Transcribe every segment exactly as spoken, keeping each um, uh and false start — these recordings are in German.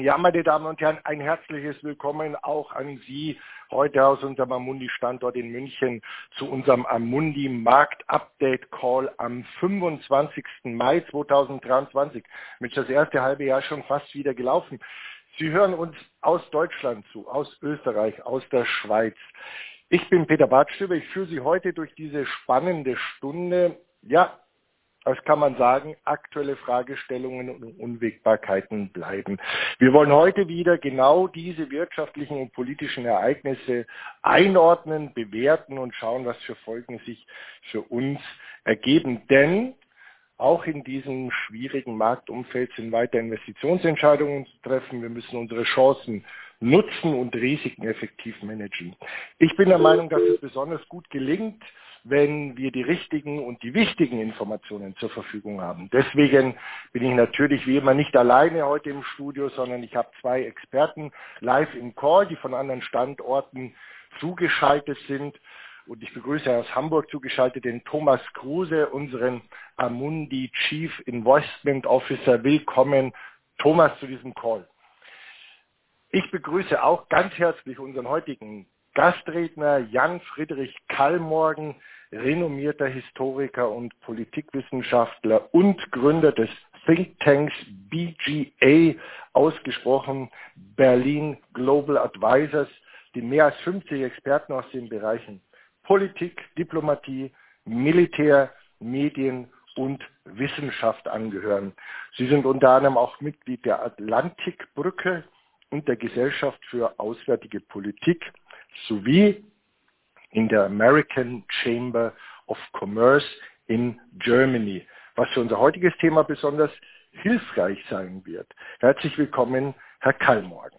Ja, meine Damen und Herren, ein herzliches Willkommen auch an Sie heute aus unserem Amundi-Standort in München zu unserem Amundi-Markt-Update-Call am fünfundzwanzigsten Mai zweitausenddreiundzwanzig. Mit das erste halbe Jahr schon fast wieder gelaufen. Sie hören uns aus Deutschland zu, aus Österreich, aus der Schweiz. Ich bin Peter Bartstüber, ich führe Sie heute durch diese spannende Stunde. Ja, das kann man sagen, aktuelle Fragestellungen und Unwägbarkeiten bleiben. Wir wollen heute wieder genau diese wirtschaftlichen und politischen Ereignisse einordnen, bewerten und schauen, was für Folgen sich für uns ergeben. Denn auch in diesem schwierigen Marktumfeld sind weiter Investitionsentscheidungen zu treffen. Wir müssen unsere Chancen nutzen und Risiken effektiv managen. Ich bin der Meinung, dass es besonders gut gelingt, wenn wir die richtigen und die wichtigen Informationen zur Verfügung haben. Deswegen bin ich natürlich wie immer nicht alleine heute im Studio, sondern ich habe zwei Experten live im Call, die von anderen Standorten zugeschaltet sind. Und ich begrüße aus Hamburg zugeschaltet den Thomas Kruse, unseren Amundi Chief Investment Officer. Willkommen, Thomas, zu diesem Call. Ich begrüße auch ganz herzlich unseren heutigen Gastredner Jan Friedrich Kallmorgen, renommierter Historiker und Politikwissenschaftler und Gründer des Thinktanks B G A, ausgesprochen Berlin Global Advisors, die mehr als fünfzig Experten aus den Bereichen Politik, Diplomatie, Militär, Medien und Wissenschaft angehören. Sie sind unter anderem auch Mitglied der Atlantikbrücke und der Gesellschaft für Auswärtige Politik sowie in der American Chamber of Commerce in Germany, was für unser heutiges Thema besonders hilfreich sein wird. Herzlich willkommen, Herr Kallmorgen.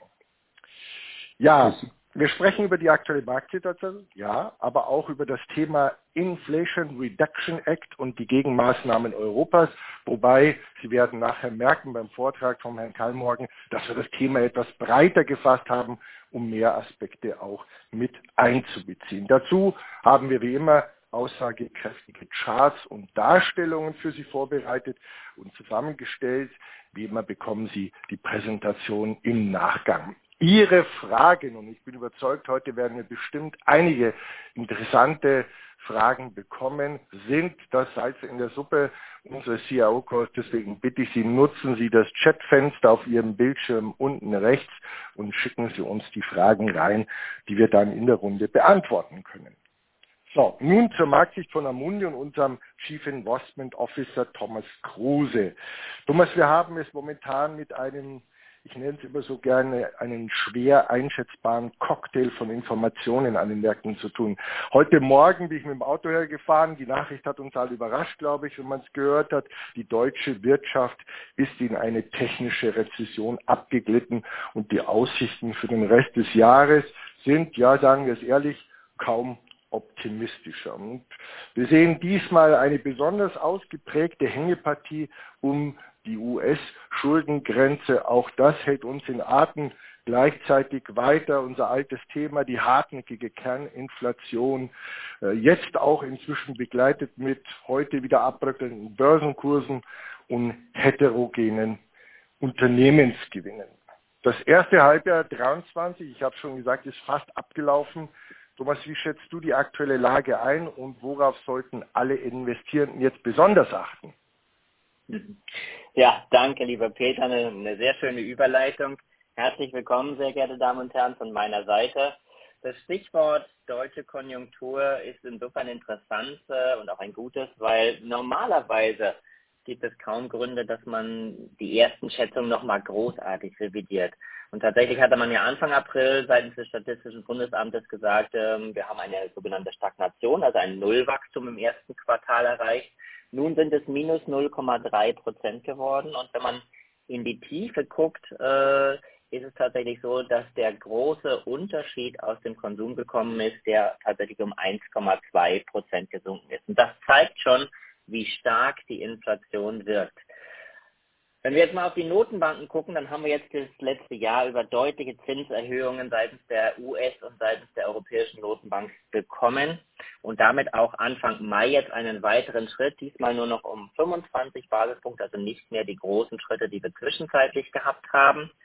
Ja, wir sprechen über die aktuelle Marktsituation, ja, aber auch über das Thema Inflation Reduction Act und die Gegenmaßnahmen Europas, wobei Sie werden nachher merken beim Vortrag von Herrn Kallmorgen, dass wir das Thema etwas breiter gefasst haben, um mehr Aspekte auch mit einzubeziehen. Dazu haben wir wie immer aussagekräftige Charts und Darstellungen für Sie vorbereitet und zusammengestellt. Wie immer bekommen Sie die Präsentation im Nachgang. Ihre Fragen, und ich bin überzeugt, heute werden wir bestimmt einige interessante Fragen bekommen, sind das Salz in der Suppe unseres C I O-Calls. Deswegen bitte ich Sie, nutzen Sie das Chatfenster auf Ihrem Bildschirm unten rechts und schicken Sie uns die Fragen rein, die wir dann in der Runde beantworten können. So, nun zur Marktsicht von Amundi und unserem Chief Investment Officer Thomas Kruse. Thomas, wir haben es momentan mit einem, ich nenne es immer so gerne, einen schwer einschätzbaren Cocktail von Informationen an den Märkten zu tun. Heute Morgen bin ich mit dem Auto hergefahren. Die Nachricht hat uns alle überrascht, glaube ich, wenn man es gehört hat. Die deutsche Wirtschaft ist in eine technische Rezession abgeglitten und die Aussichten für den Rest des Jahres sind, ja, sagen wir es ehrlich, kaum optimistischer. Und wir sehen diesmal eine besonders ausgeprägte Hängepartie um die U S-Schuldengrenze. Auch das hält uns in Atem. Gleichzeitig weiter unser altes Thema, die hartnäckige Kerninflation, jetzt auch inzwischen begleitet mit heute wieder abbröckelnden Börsenkursen und heterogenen Unternehmensgewinnen. Das erste Halbjahr dreiundzwanzig, ich habe schon gesagt, ist fast abgelaufen. Thomas, wie schätzt du die aktuelle Lage ein und worauf sollten alle Investierenden jetzt besonders achten? Ja, danke, lieber Peter, eine, eine sehr schöne Überleitung. Herzlich willkommen, sehr geehrte Damen und Herren, von meiner Seite. Das Stichwort deutsche Konjunktur ist insofern interessant äh, und auch ein gutes, weil normalerweise gibt es kaum Gründe, dass man die ersten Schätzungen nochmal großartig revidiert. Und tatsächlich hatte man ja Anfang April seitens des Statistischen Bundesamtes gesagt, ähm, wir haben eine sogenannte Stagnation, also ein Nullwachstum im ersten Quartal erreicht. Nun sind es minus null Komma drei Prozent geworden. Und wenn man in die Tiefe guckt, äh, ist es tatsächlich so, dass der große Unterschied aus dem Konsum gekommen ist, der tatsächlich um eins Komma zwei Prozent gesunken ist. Und das zeigt schon, wie stark die Inflation wirkt. Wenn wir jetzt mal auf die Notenbanken gucken, dann haben wir jetzt das letzte Jahr über deutliche Zinserhöhungen seitens der U S und seitens der Europäischen Notenbank bekommen und damit auch Anfang Mai jetzt einen weiteren Schritt, diesmal nur noch um fünfundzwanzig Basispunkte, also nicht mehr die großen Schritte, die wir zwischenzeitlich gehabt haben.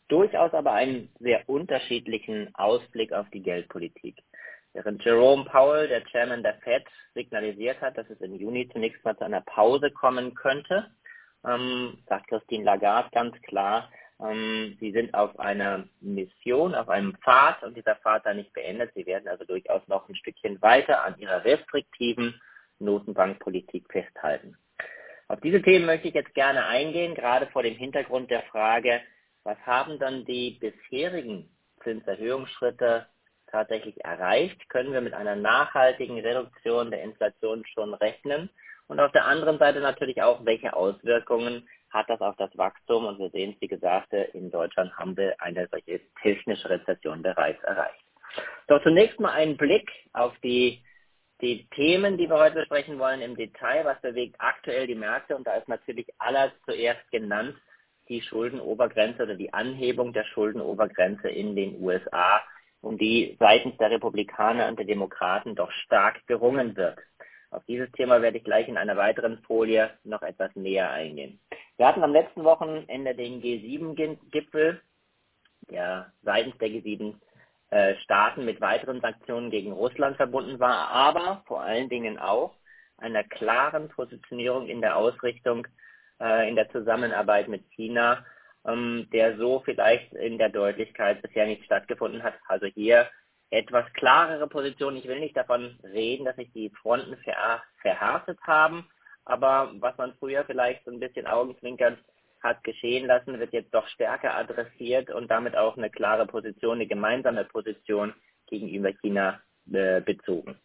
durchaus aber einen sehr unterschiedlichen Ausblick auf die Geldpolitik. Während Jerome Powell, der Chairman der Fed, signalisiert hat, dass es im Juni zunächst mal zu einer Pause kommen könnte, ähm, sagt Christine Lagarde ganz klar, ähm, sie sind auf einer Mission, auf einem Pfad und dieser Pfad da nicht beendet. Sie werden also durchaus noch ein Stückchen weiter an ihrer restriktiven Notenbankpolitik festhalten. Auf diese Themen möchte ich jetzt gerne eingehen, gerade vor dem Hintergrund der Frage, was haben dann die bisherigen Zinserhöhungsschritte tatsächlich erreicht? Können wir mit einer nachhaltigen Reduktion der Inflation schon rechnen? Und auf der anderen Seite natürlich auch, welche Auswirkungen hat das auf das Wachstum? Und wir sehen es, wie gesagt, in Deutschland haben wir eine solche technische Rezession bereits erreicht. Doch zunächst mal einen Blick auf die, die Themen, die wir heute besprechen wollen im Detail. Was bewegt aktuell die Märkte? Und da ist natürlich aller zuerst genannt die Schuldenobergrenze oder die Anhebung der Schuldenobergrenze in den U S A, um die seitens der Republikaner und der Demokraten doch stark gerungen wird. Auf dieses Thema werde ich gleich in einer weiteren Folie noch etwas näher eingehen. Wir hatten am letzten Wochenende den G sieben Gipfel, der seitens der G sieben äh, Staaten mit weiteren Sanktionen gegen Russland verbunden war, aber vor allen Dingen auch einer klaren Positionierung in der Ausrichtung, äh, in der Zusammenarbeit mit China, ähm, der so vielleicht in der Deutlichkeit bisher nicht stattgefunden hat. Also hier etwas klarere Position. Ich will nicht davon reden, dass sich die Fronten ver verhärtet haben, aber was man früher vielleicht so ein bisschen augenzwinkernd hat geschehen lassen, wird jetzt doch stärker adressiert und damit auch eine klare Position, eine gemeinsame Position gegenüber China äh, bezogen.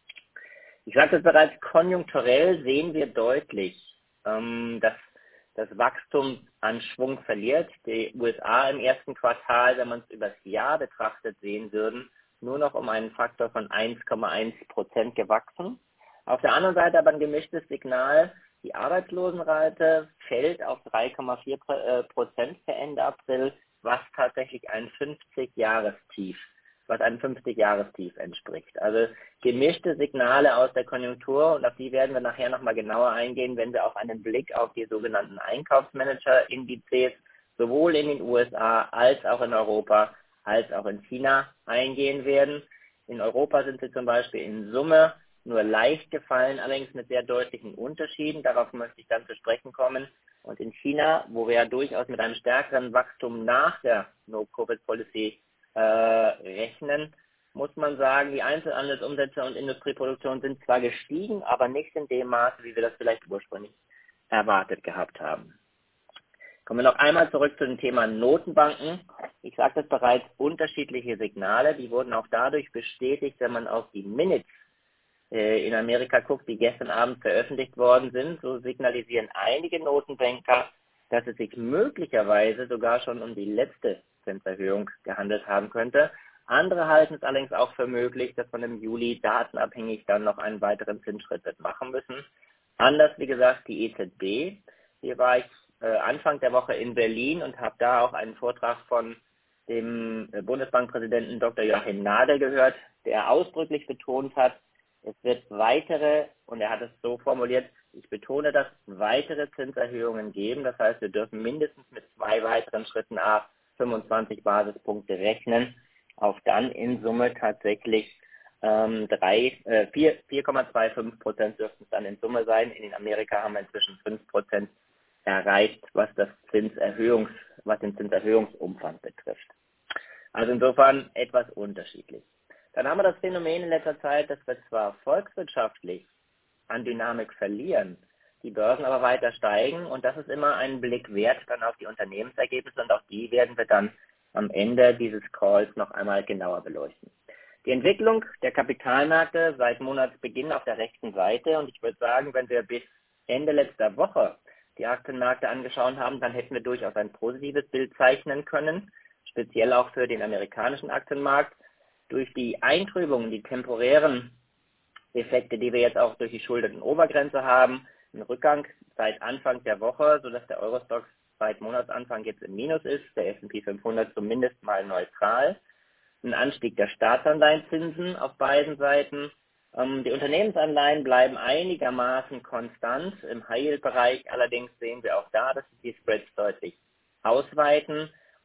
Ich sagte es bereits, konjunkturell sehen wir deutlich, ähm, dass das Wachstum an Schwung verliert. Die U S A im ersten Quartal, wenn man es über das Jahr betrachtet sehen würden, nur noch um einen Faktor von eins Komma eins Prozent gewachsen. Auf der anderen Seite aber ein gemischtes Signal. Die Arbeitslosenrate fällt auf drei Komma vier Prozent für Ende April, was tatsächlich ein fünfzig-Jahrestief, was einem fünfzig-Jahrestief entspricht. Also gemischte Signale aus der Konjunktur und auf die werden wir nachher nochmal genauer eingehen, wenn wir auf einen Blick auf die sogenannten Einkaufsmanager-Indizes sowohl in den U S A als auch in Europa als auch in China eingehen werden. In Europa sind sie zum Beispiel in Summe nur leicht gefallen, allerdings mit sehr deutlichen Unterschieden. Darauf möchte ich dann zu sprechen kommen. Und in China, wo wir ja durchaus mit einem stärkeren Wachstum nach der No-Covid-Policy äh, rechnen, muss man sagen, die Einzelhandelsumsätze und Industrieproduktion sind zwar gestiegen, aber nicht in dem Maße, wie wir das vielleicht ursprünglich erwartet gehabt haben. Kommen wir noch einmal zurück zu dem Thema Notenbanken. Ich sagte es bereits, unterschiedliche Signale, die wurden auch dadurch bestätigt, wenn man auf die Minutes äh, in Amerika guckt, die gestern Abend veröffentlicht worden sind. So signalisieren einige Notenbanker, dass es sich möglicherweise sogar schon um die letzte Zinserhöhung gehandelt haben könnte. Andere halten es allerdings auch für möglich, dass man im Juli datenabhängig dann noch einen weiteren Zinsschritt wird machen müssen. Anders, wie gesagt, die E Z B. Hier war ich Anfang der Woche in Berlin und habe da auch einen Vortrag von dem Bundesbankpräsidenten Doktor Joachim Nagel gehört, der ausdrücklich betont hat, es wird weitere, und er hat es so formuliert, ich betone das, weitere Zinserhöhungen geben. Das heißt, wir dürfen mindestens mit zwei weiteren Schritten ab fünfundzwanzig Basispunkte rechnen, auf dann in Summe tatsächlich ähm, drei, äh, vier Komma fünfundzwanzig Prozent dürften es dann in Summe sein. In Amerika haben wir inzwischen fünf Prozent erreicht, was das Zinserhöhungs, was den Zinserhöhungsumfang betrifft. Also insofern etwas unterschiedlich. Dann haben wir das Phänomen in letzter Zeit, dass wir zwar volkswirtschaftlich an Dynamik verlieren, die Börsen aber weiter steigen und das ist immer ein Blick wert dann auf die Unternehmensergebnisse und auch die werden wir dann am Ende dieses Calls noch einmal genauer beleuchten. Die Entwicklung der Kapitalmärkte seit Monatsbeginn auf der rechten Seite und ich würde sagen, wenn wir bis Ende letzter Woche die Aktienmärkte angeschaut haben, dann hätten wir durchaus ein positives Bild zeichnen können, speziell auch für den amerikanischen Aktienmarkt. Durch die Eintrübungen, die temporären Effekte, die wir jetzt auch durch die Schuldenobergrenze haben, ein Rückgang seit Anfang der Woche, sodass der Eurostoxx seit Monatsanfang jetzt im Minus ist, der S und P fünfhundert zumindest mal neutral, ein Anstieg der Staatsanleihenzinsen auf beiden Seiten. Die Unternehmensanleihen bleiben einigermaßen konstant. Im High-Yield-Bereich allerdings sehen wir auch da, dass sich die Spreads deutlich ausweiten.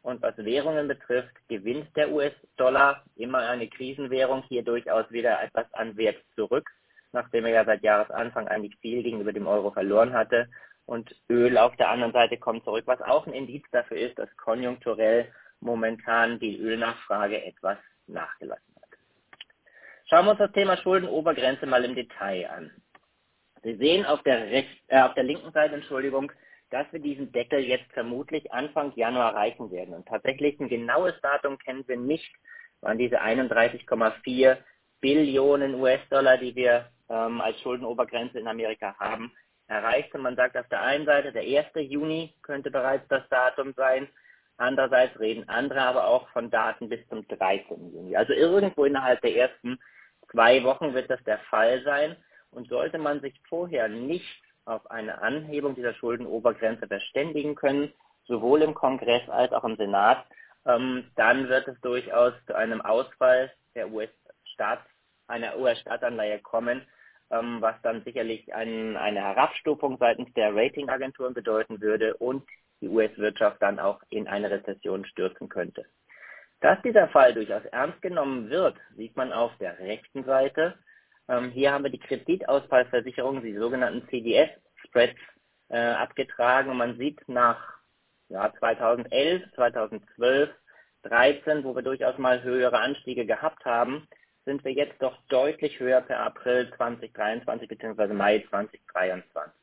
Und was Währungen betrifft, gewinnt der U S-Dollar, immer eine Krisenwährung, hier durchaus wieder etwas an Wert zurück, nachdem er ja seit Jahresanfang eigentlich viel gegenüber dem Euro verloren hatte. Und Öl auf der anderen Seite kommt zurück, was auch ein Indiz dafür ist, dass konjunkturell momentan die Ölnachfrage etwas nachgelassen hat. Schauen wir uns das Thema Schuldenobergrenze mal im Detail an. Sie sehen auf der, rechts, äh, auf der linken Seite, Entschuldigung, dass wir diesen Deckel jetzt vermutlich Anfang Januar erreichen werden. Und tatsächlich ein genaues Datum kennen wir nicht, waren diese einunddreißig Komma vier Billionen U S-Dollar, die wir ähm, als Schuldenobergrenze in Amerika haben, erreicht. Und man sagt auf der einen Seite, der erste Juni könnte bereits das Datum sein. Andererseits reden andere aber auch von Daten bis zum dreizehnten Juni. Also irgendwo innerhalb der ersten zwei Wochen wird das der Fall sein. Und sollte man sich vorher nicht auf eine Anhebung dieser Schuldenobergrenze verständigen können, sowohl im Kongress als auch im Senat, ähm, dann wird es durchaus zu einem Ausfall der U S-Staats, einer U S-Staatsanleihe kommen, ähm, was dann sicherlich ein, eine Herabstufung seitens der Ratingagenturen bedeuten würde und die U S-Wirtschaft dann auch in eine Rezession stürzen könnte. Dass dieser Fall durchaus ernst genommen wird, sieht man auf der rechten Seite. Ähm, hier haben wir die Kreditausfallversicherung, die sogenannten C D S-Spreads, äh, abgetragen. Und man sieht nach ja, zweitausendelf, zweitausendzwölf, dreizehn, wo wir durchaus mal höhere Anstiege gehabt haben, sind wir jetzt doch deutlich höher per April zweitausenddreiundzwanzig bzw. Mai zweitausenddreiundzwanzig.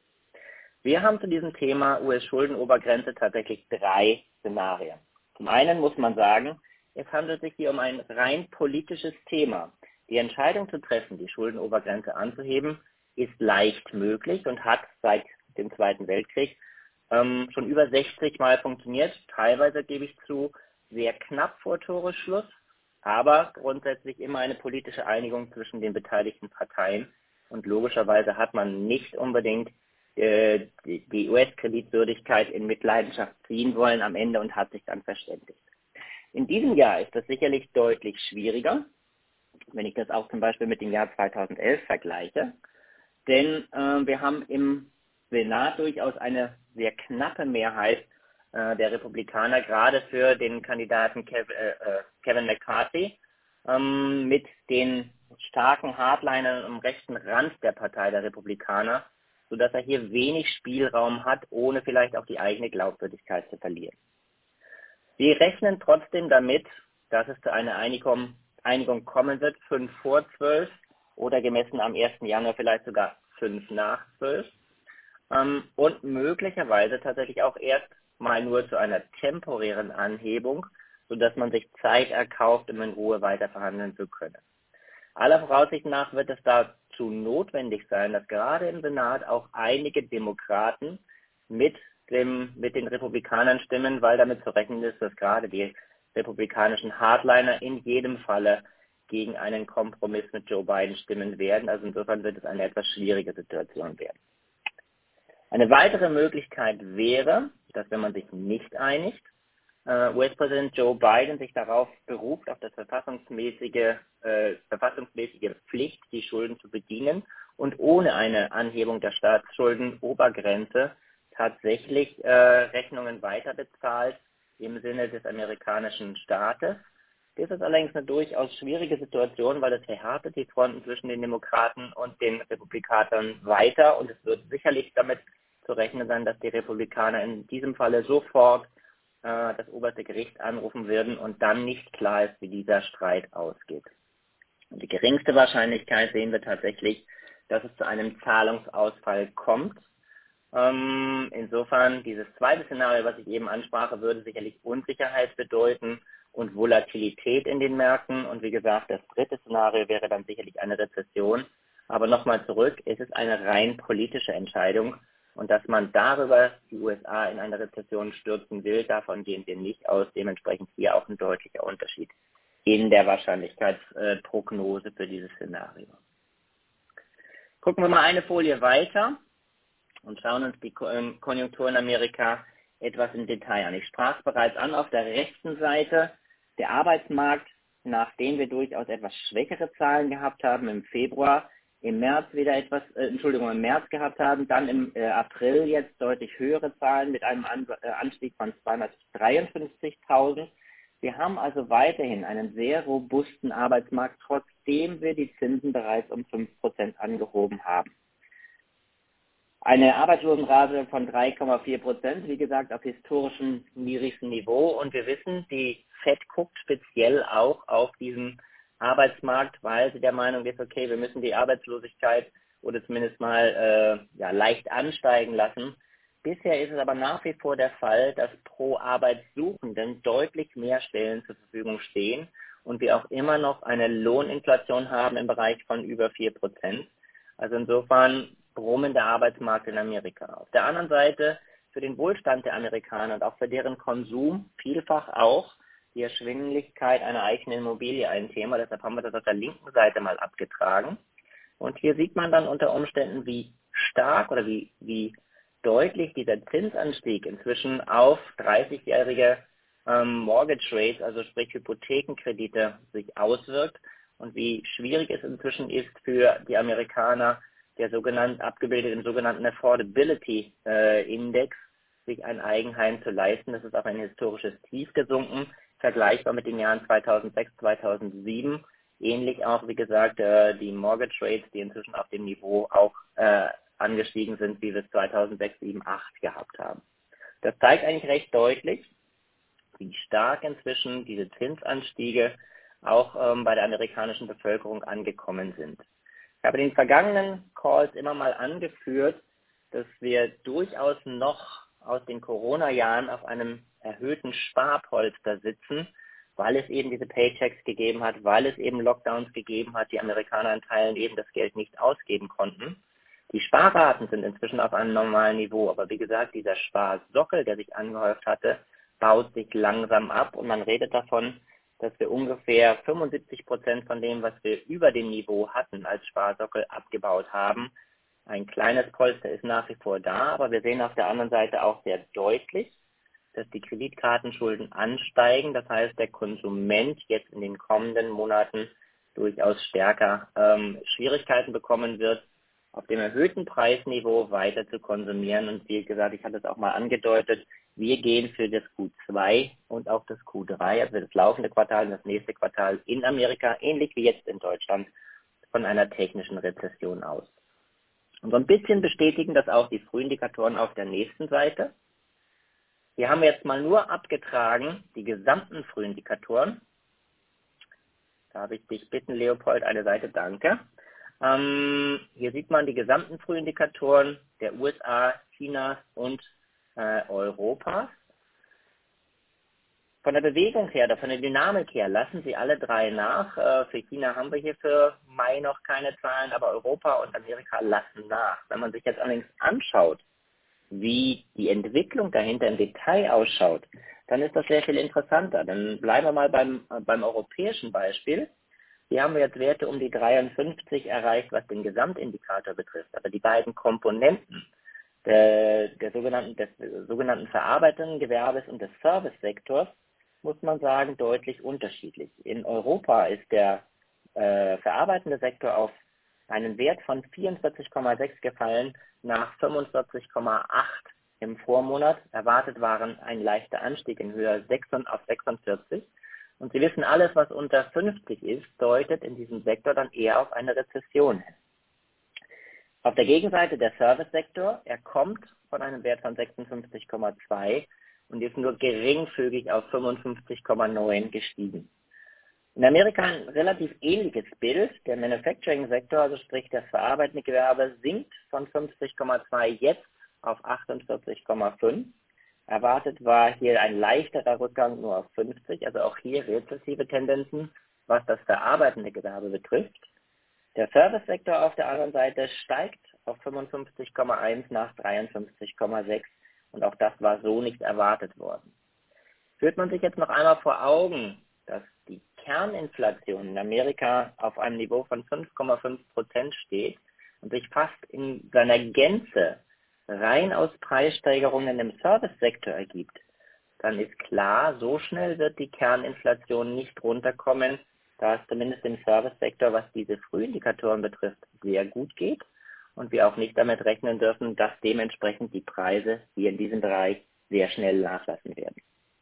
Wir haben zu diesem Thema U S-Schuldenobergrenze tatsächlich drei Szenarien. Zum einen muss man sagen, es handelt sich hier um ein rein politisches Thema. Die Entscheidung zu treffen, die Schuldenobergrenze anzuheben, ist leicht möglich und hat seit dem Zweiten Weltkrieg ähm, schon über sechzig Mal funktioniert. Teilweise, gebe ich zu, sehr knapp vor Toresschluss, aber grundsätzlich immer eine politische Einigung zwischen den beteiligten Parteien. Und logischerweise hat man nicht unbedingt äh, die, die U S-Kreditwürdigkeit in Mitleidenschaft ziehen wollen am Ende und hat sich dann verständigt. In diesem Jahr ist das sicherlich deutlich schwieriger, wenn ich das auch zum Beispiel mit dem Jahr zweitausendelf vergleiche. Denn äh, wir haben im Senat durchaus eine sehr knappe Mehrheit äh, der Republikaner, gerade für den Kandidaten Kev, äh, Kevin McCarthy, ähm, mit den starken Hardlinern am rechten Rand der Partei der Republikaner, sodass er hier wenig Spielraum hat, ohne vielleicht auch die eigene Glaubwürdigkeit zu verlieren. Wir rechnen trotzdem damit, dass es zu einer Einigung, Einigung kommen wird, fünf vor zwölf oder gemessen am ersten Januar vielleicht sogar fünf nach zwölf ähm, und möglicherweise tatsächlich auch erst mal nur zu einer temporären Anhebung, sodass man sich Zeit erkauft, um in Ruhe weiter verhandeln zu können. Aller Voraussicht nach wird es dazu notwendig sein, dass gerade im Senat auch einige Demokraten mit dem, mit den Republikanern stimmen, weil damit zu rechnen ist, dass gerade die republikanischen Hardliner in jedem Falle gegen einen Kompromiss mit Joe Biden stimmen werden. Also insofern wird es eine etwas schwierige Situation werden. Eine weitere Möglichkeit wäre, dass wenn man sich nicht einigt, Uh, U S-Präsident Joe Biden sich darauf beruft, auf das verfassungsmäßige, äh, verfassungsmäßige Pflicht, die Schulden zu bedienen und ohne eine Anhebung der Staatsschuldenobergrenze tatsächlich äh, Rechnungen weiterbezahlt im Sinne des amerikanischen Staates. Das ist allerdings eine durchaus schwierige Situation, weil es verhärtet die Fronten zwischen den Demokraten und den Republikanern weiter und es wird sicherlich damit zu rechnen sein, dass die Republikaner in diesem Falle sofort das oberste Gericht anrufen würden und dann nicht klar ist, wie dieser Streit ausgeht. Und die geringste Wahrscheinlichkeit sehen wir tatsächlich, dass es zu einem Zahlungsausfall kommt. Ähm, insofern, dieses zweite Szenario, was ich eben ansprache, würde sicherlich Unsicherheit bedeuten und Volatilität in den Märkten. Und wie gesagt, das dritte Szenario wäre dann sicherlich eine Rezession. Aber nochmal zurück, es ist eine rein politische Entscheidung. Und dass man darüber die U S A in eine Rezession stürzen will, davon gehen wir nicht aus. Dementsprechend hier auch ein deutlicher Unterschied in der Wahrscheinlichkeitsprognose für dieses Szenario. Gucken wir mal eine Folie weiter und schauen uns die Konjunktur in Amerika etwas im Detail an. Ich sprach es bereits an, auf der rechten Seite der Arbeitsmarkt, nachdem wir durchaus etwas schwächere Zahlen gehabt haben im Februar, im März wieder etwas, äh, Entschuldigung, im März gehabt haben, dann im äh, April jetzt deutlich höhere Zahlen mit einem An äh, Anstieg von zweihundertdreiundfünfzigtausend. Wir haben also weiterhin einen sehr robusten Arbeitsmarkt, trotzdem wir die Zinsen bereits um fünf Prozent angehoben haben. Eine Arbeitslosenrate von drei Komma vier Prozent, wie gesagt, auf historischem niedrigsten Niveau. Und wir wissen, die Fed guckt speziell auch auf diesen Arbeitsmarkt, weil sie der Meinung ist, okay, wir müssen die Arbeitslosigkeit oder zumindest mal äh, ja, leicht ansteigen lassen. Bisher ist es aber nach wie vor der Fall, dass pro Arbeitssuchenden deutlich mehr Stellen zur Verfügung stehen und wir auch immer noch eine Lohninflation haben im Bereich von über vier Prozent. Also insofern brummender Arbeitsmarkt in Amerika. Auf der anderen Seite für den Wohlstand der Amerikaner und auch für deren Konsum vielfach auch die Erschwinglichkeit einer eigenen Immobilie ein Thema. Deshalb haben wir das auf der linken Seite mal abgetragen. Und hier sieht man dann unter Umständen, wie stark oder wie, wie deutlich dieser Zinsanstieg inzwischen auf dreißigjährige ähm, Mortgage Rates, also sprich Hypothekenkredite, sich auswirkt und wie schwierig es inzwischen ist für die Amerikaner, der sogenannten, abgebildet im sogenannten Affordability äh, Index, sich ein Eigenheim zu leisten. Das ist auf ein historisches Tief gesunken, vergleichbar mit den Jahren zweitausendsechs, zweitausendsieben. Ähnlich auch, wie gesagt, äh, die Mortgage Rates, die inzwischen auf dem Niveau auch äh, angestiegen sind, wie wir es zweitausendsechs, zweitausendsieben, zweitausendacht gehabt haben. Das zeigt eigentlich recht deutlich, wie stark inzwischen diese Zinsanstiege auch ähm, bei der amerikanischen Bevölkerung angekommen sind. Ich habe in den vergangenen Calls immer mal angeführt, dass wir durchaus noch aus den Corona-Jahren auf einem erhöhten Sparpolster sitzen, weil es eben diese Paychecks gegeben hat, weil es eben Lockdowns gegeben hat, die Amerikaner in Teilen eben das Geld nicht ausgeben konnten. Die Sparraten sind inzwischen auf einem normalen Niveau, aber wie gesagt, dieser Sparsockel, der sich angehäuft hatte, baut sich langsam ab und man redet davon, dass wir ungefähr fünfundsiebzig Prozent von dem, was wir über dem Niveau hatten, als Sparsockel abgebaut haben. Ein kleines Polster ist nach wie vor da, aber wir sehen auf der anderen Seite auch sehr deutlich, dass die Kreditkartenschulden ansteigen. Das heißt, der Konsument jetzt in den kommenden Monaten durchaus stärker ähm, Schwierigkeiten bekommen wird, auf dem erhöhten Preisniveau weiter zu konsumieren. Und wie gesagt, ich hatte es auch mal angedeutet, wir gehen für das Q zwei und auch das Q drei, also das laufende Quartal und das nächste Quartal in Amerika, ähnlich wie jetzt in Deutschland, von einer technischen Rezession aus. Und so ein bisschen bestätigen das auch die Frühindikatoren auf der nächsten Seite. Hier haben wir jetzt mal nur abgetragen die gesamten Frühindikatoren. Darf ich dich bitten, Leopold, eine Seite, danke. Ähm, hier sieht man die gesamten Frühindikatoren der U S A, Chinas und äh, Europas. Von der Bewegung her, oder von der Dynamik her, lassen sie alle drei nach. Äh, für China haben wir hier für Mai noch keine Zahlen, aber Europa und Amerika lassen nach. Wenn man sich jetzt allerdings anschaut, wie die Entwicklung dahinter im Detail ausschaut, dann ist das sehr viel interessanter. Dann bleiben wir mal beim, beim europäischen Beispiel. Hier haben wir jetzt Werte um die dreiundfünfzig erreicht, was den Gesamtindikator betrifft. Aber die beiden Komponenten der, der sogenannten, des sogenannten verarbeitenden Gewerbes und des Servicesektors, muss man sagen, deutlich unterschiedlich. In Europa ist der äh, verarbeitende Sektor auf einen Wert von vierundvierzig Komma sechs gefallen, nach fünfundvierzig Komma acht im Vormonat. Erwartet waren ein leichter Anstieg in Höhe auf sechsundvierzig. Und Sie wissen, alles, was unter fünfzig ist, deutet in diesem Sektor dann eher auf eine Rezession hin. Auf der Gegenseite der Servicesektor, er kommt von einem Wert von sechsundfünfzig Komma zwei und ist nur geringfügig auf fünfundfünfzig Komma neun gestiegen. In Amerika ein relativ ähnliches Bild. Der Manufacturing-Sektor, also sprich das verarbeitende Gewerbe, sinkt von fünfzig Komma zwei jetzt auf achtundvierzig Komma fünf. Erwartet war hier ein leichterer Rückgang nur auf fünfzig, also auch hier rezessive Tendenzen, was das verarbeitende Gewerbe betrifft. Der Servicesektor auf der anderen Seite steigt auf fünfundfünfzig Komma eins nach dreiundfünfzig Komma sechs und auch das war so nicht erwartet worden. Führt man sich jetzt noch einmal vor Augen, dass die Kerninflation in Amerika auf einem Niveau von fünf Komma fünf Prozent steht und sich fast in seiner Gänze rein aus Preissteigerungen im Servicesektor ergibt, dann ist klar, so schnell wird die Kerninflation nicht runterkommen, da es zumindest im Servicesektor, was diese Frühindikatoren betrifft, sehr gut geht und wir auch nicht damit rechnen dürfen, dass dementsprechend die Preise hier in diesem Bereich sehr schnell nachlassen werden.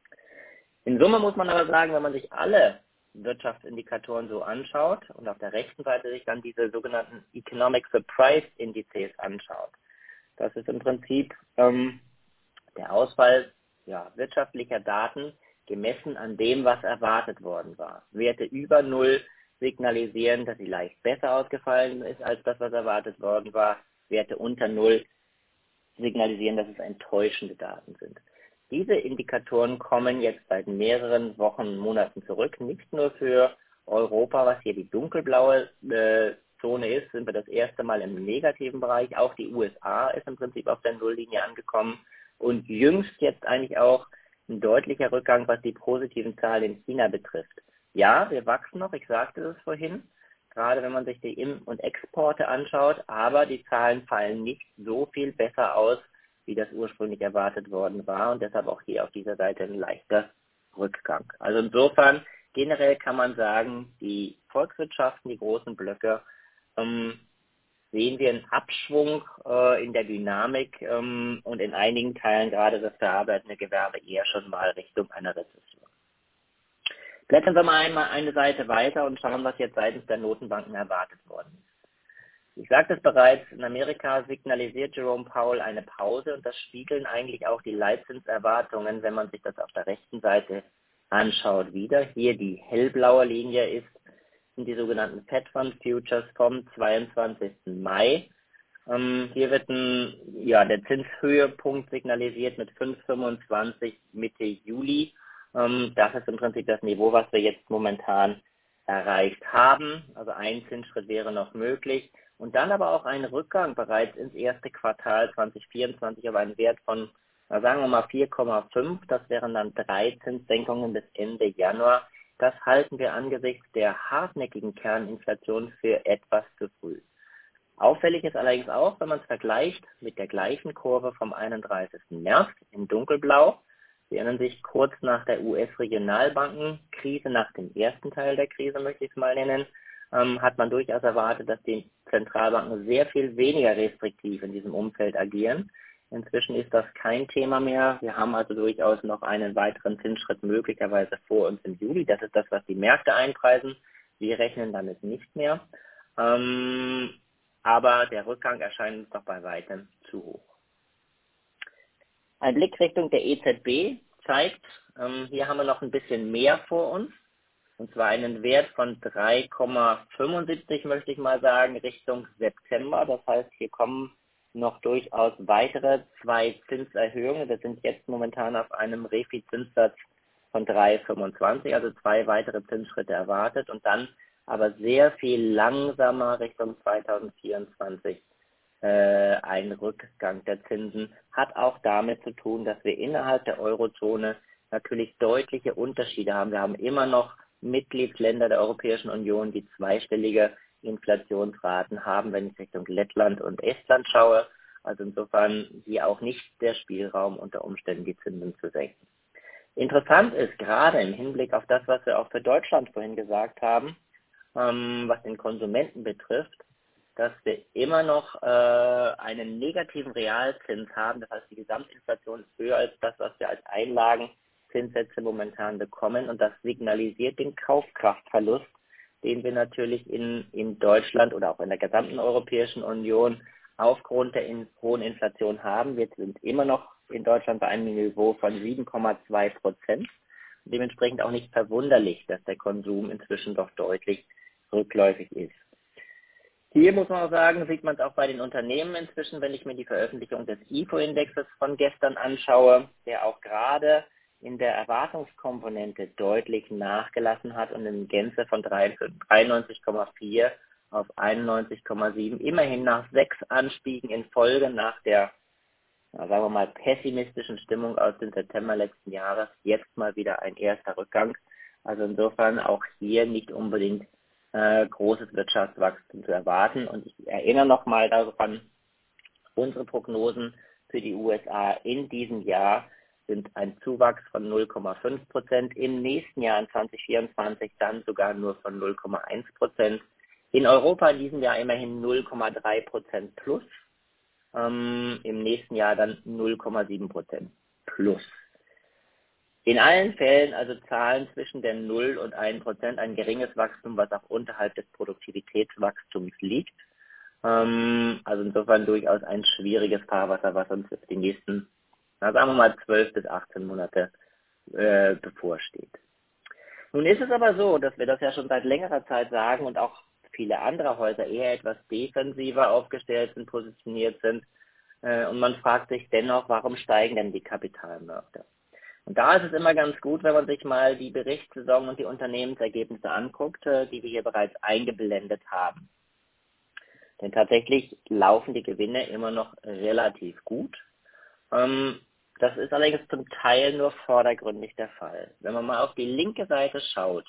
In Summe muss man aber sagen, wenn man sich alle Wirtschaftsindikatoren so anschaut und auf der rechten Seite sich dann diese sogenannten Economic Surprise Indizes anschaut, das ist im Prinzip ähm, der Ausfall ja, wirtschaftlicher Daten gemessen an dem, was erwartet worden war. Werte über Null signalisieren, dass sie leicht besser ausgefallen ist als das, was erwartet worden war. Werte unter Null signalisieren, dass es enttäuschende Daten sind. Diese Indikatoren kommen jetzt seit mehreren Wochen und Monaten zurück. Nicht nur für Europa, was hier die dunkelblaue äh, Zone ist, sind wir das erste Mal im negativen Bereich. Auch die U S A ist im Prinzip auf der Nulllinie angekommen. Und jüngst jetzt eigentlich auch ein deutlicher Rückgang, was die positiven Zahlen in China betrifft. Ja, wir wachsen noch, ich sagte es vorhin, gerade wenn man sich die Im- und Exporte anschaut, aber die Zahlen fallen nicht so viel besser aus, wie das ursprünglich erwartet worden war und deshalb auch hier auf dieser Seite ein leichter Rückgang. Also insofern, generell kann man sagen, die Volkswirtschaften, die großen Blöcke, ähm, sehen wir einen Abschwung äh, in der Dynamik ähm, und in einigen Teilen gerade das verarbeitende Gewerbe eher schon mal Richtung einer Rezession. Blättern wir mal einmal eine Seite weiter und schauen, was jetzt seitens der Notenbanken erwartet worden ist. Ich sagte es bereits, in Amerika signalisiert Jerome Powell eine Pause und das spiegeln eigentlich auch die Leitzinserwartungen, wenn man sich das auf der rechten Seite anschaut, wieder. Hier die hellblaue Linie ist, sind die sogenannten Fed Fund Futures vom zweiundzwanzigsten Mai. Ähm, hier wird ein, ja, der Zinshöhepunkt signalisiert mit fünf Komma fünfundzwanzig Mitte Juli. Ähm, das ist im Prinzip das Niveau, was wir jetzt momentan erreicht haben. Also ein Zinsschritt wäre noch möglich. Und dann aber auch ein Rückgang bereits ins erste Quartal zwanzig vierundzwanzig auf einen Wert von, na, sagen wir mal vier Komma fünf. Das wären dann drei Zinssenkungen bis Ende Januar. Das halten wir angesichts der hartnäckigen Kerninflation für etwas zu früh. Auffällig ist allerdings auch, wenn man es vergleicht mit der gleichen Kurve vom einunddreißigsten März in dunkelblau. Sie erinnern sich kurz nach der U S-Regionalbankenkrise, nach dem ersten Teil der Krise möchte ich es mal nennen, ähm, hat man durchaus erwartet, dass die Zentralbanken sehr viel weniger restriktiv in diesem Umfeld agieren. Inzwischen ist das kein Thema mehr. Wir haben also durchaus noch einen weiteren Zinsschritt möglicherweise vor uns im Juli. Das ist das, was die Märkte einpreisen. Wir rechnen damit nicht mehr. Ähm, aber der Rückgang erscheint uns doch bei weitem zu hoch. Ein Blick Richtung der E Z B zeigt, ähm, hier haben wir noch ein bisschen mehr vor uns. Und zwar einen Wert von drei Komma fünfundsiebzig, möchte ich mal sagen, Richtung September. Das heißt, hier kommen noch durchaus weitere zwei Zinserhöhungen. Wir sind jetzt momentan auf einem Refi-Zinssatz von drei Komma fünfundzwanzig, also zwei weitere Zinsschritte erwartet und dann aber sehr viel langsamer Richtung zweitausendvierundzwanzig äh, ein Rückgang der Zinsen. Hat auch damit zu tun, dass wir innerhalb der Eurozone natürlich deutliche Unterschiede haben. Wir haben immer noch Mitgliedsländer der Europäischen Union, die zweistellige Inflationsraten haben, wenn ich Richtung Lettland und Estland schaue. Also insofern hier auch nicht der Spielraum, unter Umständen die Zinsen zu senken. Interessant ist gerade im Hinblick auf das, was wir auch für Deutschland vorhin gesagt haben, ähm, was den Konsumenten betrifft, dass wir immer noch äh, einen negativen Realzins haben. Das heißt, die Gesamtinflation ist höher als das, was wir als Einlagenzinssätze momentan bekommen. Und das signalisiert den Kaufkraftverlust, den wir natürlich in, in Deutschland oder auch in der gesamten Europäischen Union aufgrund der in, hohen Inflation haben. Wir sind immer noch in Deutschland bei einem Niveau von sieben Komma zwei Prozent. Dementsprechend auch nicht verwunderlich, dass der Konsum inzwischen doch deutlich rückläufig ist. Hier muss man auch sagen, sieht man es auch bei den Unternehmen inzwischen, wenn ich mir die Veröffentlichung des I F O-Indexes von gestern anschaue, der auch gerade in der Erwartungskomponente deutlich nachgelassen hat und in Gänze von dreiundneunzig Komma vier auf einundneunzig Komma sieben, immerhin nach sechs Anstiegen in Folge nach der, na, sagen wir mal, pessimistischen Stimmung aus dem September letzten Jahres, jetzt mal wieder ein erster Rückgang. Also insofern auch hier nicht unbedingt äh, großes Wirtschaftswachstum zu erwarten. Und ich erinnere nochmal daran, unsere Prognosen für die U S A in diesem Jahr sind ein Zuwachs von null Komma fünf Prozent, im nächsten Jahr in zwanzig vierundzwanzig dann sogar nur von null Komma eins Prozent. In Europa in diesem Jahr immerhin null Komma drei Prozent plus, ähm, im nächsten Jahr dann null Komma sieben Prozent plus. In allen Fällen also Zahlen zwischen der null und ein Prozent, ein geringes Wachstum, was auch unterhalb des Produktivitätswachstums liegt. Ähm, also insofern durchaus ein schwieriges Fahrwasser, was uns für die nächsten, na, sagen wir mal, zwölf bis achtzehn Monate äh, bevorsteht. Nun ist es aber so, dass wir das ja schon seit längerer Zeit sagen und auch viele andere Häuser eher etwas defensiver aufgestellt sind, positioniert sind. Äh, und man fragt sich dennoch, warum steigen denn die Kapitalmärkte? Und da ist es immer ganz gut, wenn man sich mal die Berichtssaison und die Unternehmensergebnisse anguckt, die wir hier bereits eingeblendet haben. Denn tatsächlich laufen die Gewinne immer noch relativ gut. Das ist allerdings zum Teil nur vordergründig der Fall. Wenn man mal auf die linke Seite schaut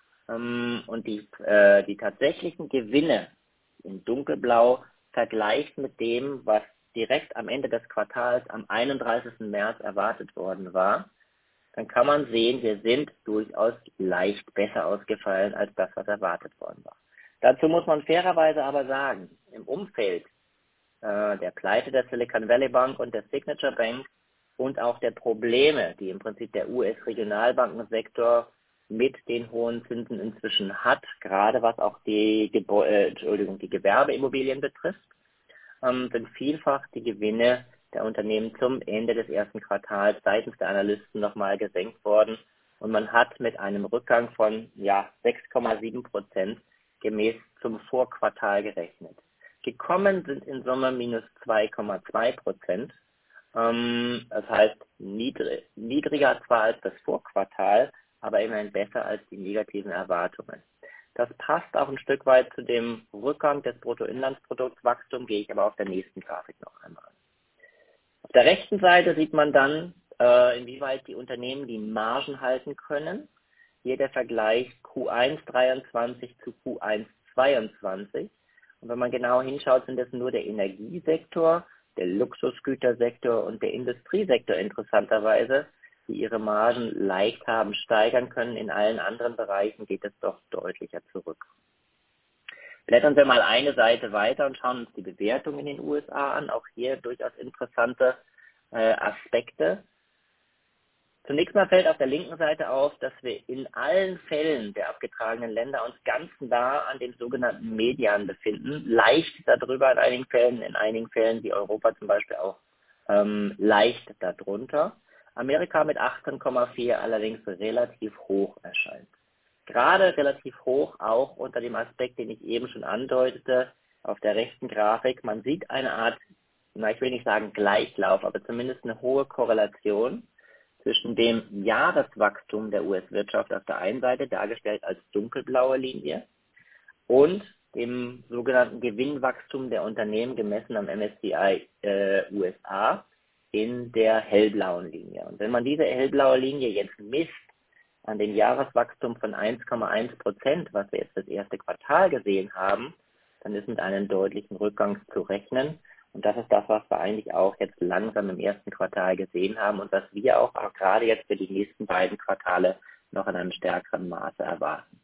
und die, die tatsächlichen Gewinne in dunkelblau vergleicht mit dem, was direkt am Ende des Quartals am einunddreißigsten März erwartet worden war, dann kann man sehen, wir sind durchaus leicht besser ausgefallen als das, was erwartet worden war. Dazu muss man fairerweise aber sagen, im Umfeld äh, der Pleite der Silicon Valley Bank und der Signature Bank und auch der Probleme, die im Prinzip der U S-Regionalbankensektor mit den hohen Zinsen inzwischen hat, gerade was auch die, Gebäu- äh, Entschuldigung, die Gewerbeimmobilien betrifft, ähm, sind vielfach die Gewinne der Unternehmen zum Ende des ersten Quartals seitens der Analysten nochmal gesenkt worden. Und man hat mit einem Rückgang von ja, sechs Komma sieben Prozent gemäß zum Vorquartal gerechnet. Gekommen sind in Summe minus zwei Komma zwei Prozent. Ähm, das heißt niedrig, niedriger zwar als das Vorquartal, aber immerhin besser als die negativen Erwartungen. Das passt auch ein Stück weit zu dem Rückgang des Bruttoinlandsproduktswachstums, gehe ich aber auf der nächsten Grafik noch einmal an. Auf der rechten Seite sieht man dann, äh, inwieweit die Unternehmen die Margen halten können. Hier der Vergleich Q eins dreiundzwanzig zu Q eins zweiundzwanzig. Und wenn man genau hinschaut, sind es nur der Energiesektor, der Luxusgütersektor und der Industriesektor interessanterweise, die ihre Margen leicht haben steigern können. In allen anderen Bereichen geht es doch deutlicher zurück. Blättern wir mal eine Seite weiter und schauen uns die Bewertung in den U S A an. Auch hier durchaus interessante äh, Aspekte. Zunächst mal fällt auf der linken Seite auf, dass wir in allen Fällen der abgetragenen Länder uns ganz nah an den sogenannten Median befinden. Leicht darüber in einigen Fällen, in einigen Fällen wie Europa zum Beispiel auch ähm, leicht darunter. Amerika mit achtzehn Komma vier allerdings relativ hoch erscheint. Gerade relativ hoch auch unter dem Aspekt, den ich eben schon andeutete, auf der rechten Grafik. Man sieht eine Art, na, ich will nicht sagen Gleichlauf, aber zumindest eine hohe Korrelation zwischen dem Jahreswachstum der U S-Wirtschaft auf der einen Seite, dargestellt als dunkelblaue Linie, und dem sogenannten Gewinnwachstum der Unternehmen gemessen am M S C I äh, U S A in der hellblauen Linie. Und wenn man diese hellblaue Linie jetzt misst an dem Jahreswachstum von eins Komma eins Prozent, was wir jetzt das erste Quartal gesehen haben, dann ist mit einem deutlichen Rückgang zu rechnen. Und das ist das, was wir eigentlich auch jetzt langsam im ersten Quartal gesehen haben und was wir auch, auch gerade jetzt für die nächsten beiden Quartale noch in einem stärkeren Maße erwarten.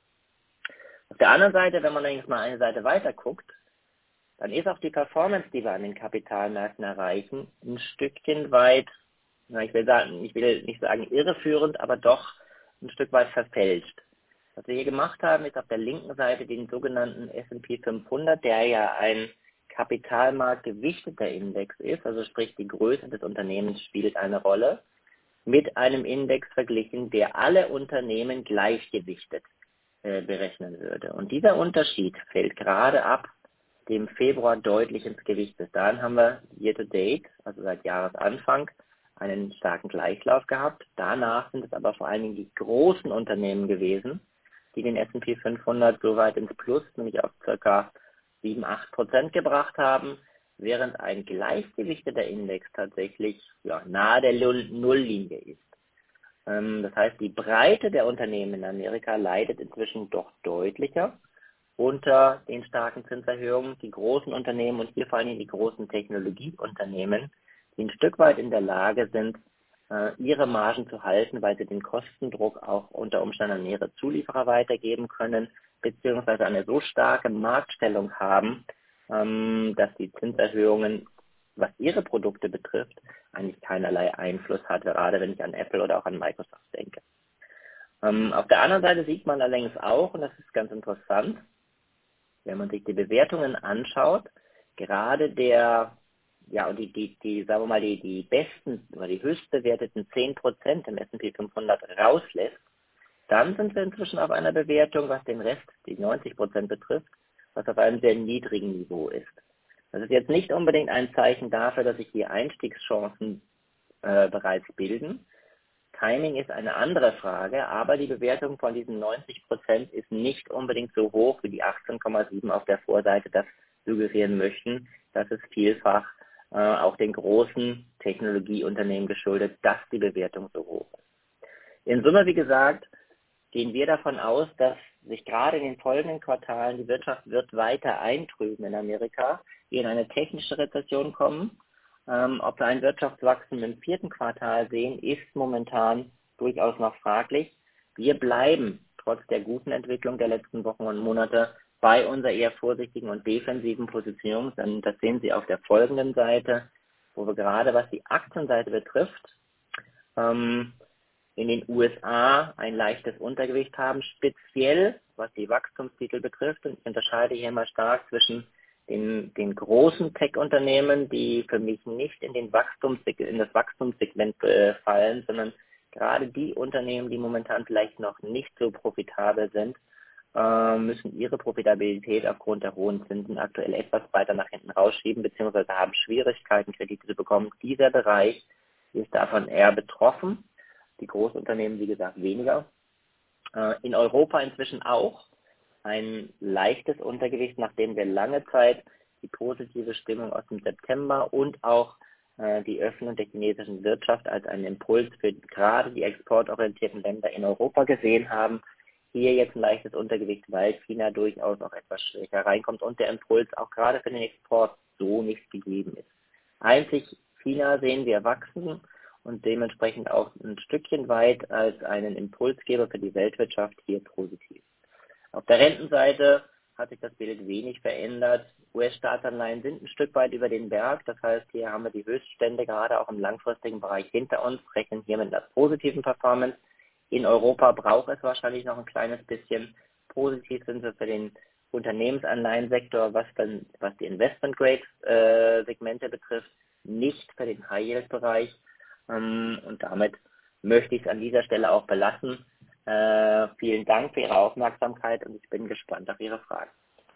Auf der anderen Seite, wenn man allerdings mal eine Seite weiter guckt, dann ist auch die Performance, die wir an den Kapitalmärkten erreichen, ein Stückchen weit, na, ich will sagen, ich will nicht sagen irreführend, aber doch ein Stück weit verfälscht. Was wir hier gemacht haben, ist auf der linken Seite den sogenannten S und P fünfhundert, der ja ein kapitalmarktgewichteter Index ist, also sprich die Größe des Unternehmens spielt eine Rolle, mit einem Index verglichen, der alle Unternehmen gleichgewichtet äh, berechnen würde. Und dieser Unterschied fällt gerade ab dem Februar deutlich ins Gewicht. Bis dahin haben wir year to date, also seit Jahresanfang, einen starken Gleichlauf gehabt. Danach sind es aber vor allen Dingen die großen Unternehmen gewesen, die den S und P fünfhundert so weit ins Plus, nämlich auf ca. sieben bis acht Prozent gebracht haben, während ein gleichgewichteter Index tatsächlich ja, nahe der Nulllinie ist. Ähm, das heißt, die Breite der Unternehmen in Amerika leidet inzwischen doch deutlicher unter den starken Zinserhöhungen. Die großen Unternehmen und hier vor allem die großen Technologieunternehmen, die ein Stück weit in der Lage sind, ihre Margen zu halten, weil sie den Kostendruck auch unter Umständen an ihre Zulieferer weitergeben können, beziehungsweise eine so starke Marktstellung haben, dass die Zinserhöhungen, was ihre Produkte betrifft, eigentlich keinerlei Einfluss hat, gerade wenn ich an Apple oder auch an Microsoft denke. Auf der anderen Seite sieht man allerdings auch, und das ist ganz interessant, wenn man sich die Bewertungen anschaut, gerade der Ja, und die, die, die, sagen wir mal, die, die besten oder die höchst bewerteten zehn Prozent im S und P fünfhundert rauslässt, dann sind wir inzwischen auf einer Bewertung, was den Rest, die neunzig Prozent betrifft, was auf einem sehr niedrigen Niveau ist. Das ist jetzt nicht unbedingt ein Zeichen dafür, dass sich hier Einstiegschancen äh, bereits bilden. Timing ist eine andere Frage, aber die Bewertung von diesen neunzig Prozent ist nicht unbedingt so hoch wie die achtzehn Komma sieben auf der Vorseite das suggerieren möchten. Das ist vielfach äh, auch den großen Technologieunternehmen geschuldet, dass die Bewertung so hoch ist. In Summe, wie gesagt, gehen wir davon aus, dass sich gerade in den folgenden Quartalen die Wirtschaft wird weiter eintrüben in Amerika, wir in eine technische Rezession kommen. Ähm, ob wir ein Wirtschaftswachstum im vierten Quartal sehen, ist momentan durchaus noch fraglich. Wir bleiben trotz der guten Entwicklung der letzten Wochen und Monate bei unserer eher vorsichtigen und defensiven Positionierung. Denn das sehen Sie auf der folgenden Seite, wo wir gerade, was die Aktienseite betrifft, ähm, in den U S A ein leichtes Untergewicht haben, speziell was die Wachstumstitel betrifft. Und ich unterscheide hier mal stark zwischen den, den großen Tech-Unternehmen, die für mich nicht in, den Wachstums, in das Wachstumssegment äh, fallen, sondern gerade die Unternehmen, die momentan vielleicht noch nicht so profitabel sind, äh, müssen ihre Profitabilität aufgrund der hohen Zinsen aktuell etwas weiter nach hinten rausschieben, beziehungsweise haben Schwierigkeiten, Kredite zu bekommen. Dieser Bereich ist davon eher betroffen. Die Großunternehmen, wie gesagt, weniger. Äh, in Europa inzwischen auch ein leichtes Untergewicht, nachdem wir lange Zeit die positive Stimmung aus dem September und auch äh, die Öffnung der chinesischen Wirtschaft als einen Impuls für gerade die exportorientierten Länder in Europa gesehen haben. Hier jetzt ein leichtes Untergewicht, weil China durchaus auch etwas schwächer reinkommt und der Impuls auch gerade für den Export so nicht gegeben ist. Einzig China sehen wir wachsen und dementsprechend auch ein Stückchen weit als einen Impulsgeber für die Weltwirtschaft hier positiv. Auf der Rentenseite hat sich das Bild wenig verändert. U S-Staatsanleihen sind ein Stück weit über den Berg. Das heißt, hier haben wir die Höchststände gerade auch im langfristigen Bereich hinter uns, rechnen hier mit einer positiven Performance. In Europa braucht es wahrscheinlich noch ein kleines bisschen. Positiv sind wir für den Unternehmensanleihensektor, was dann, was die Investment-Grade-Segmente betrifft, nicht für den High-Yield-Bereich. Und damit möchte ich es an dieser Stelle auch belassen. Äh, vielen Dank für Ihre Aufmerksamkeit und ich bin gespannt auf Ihre Fragen.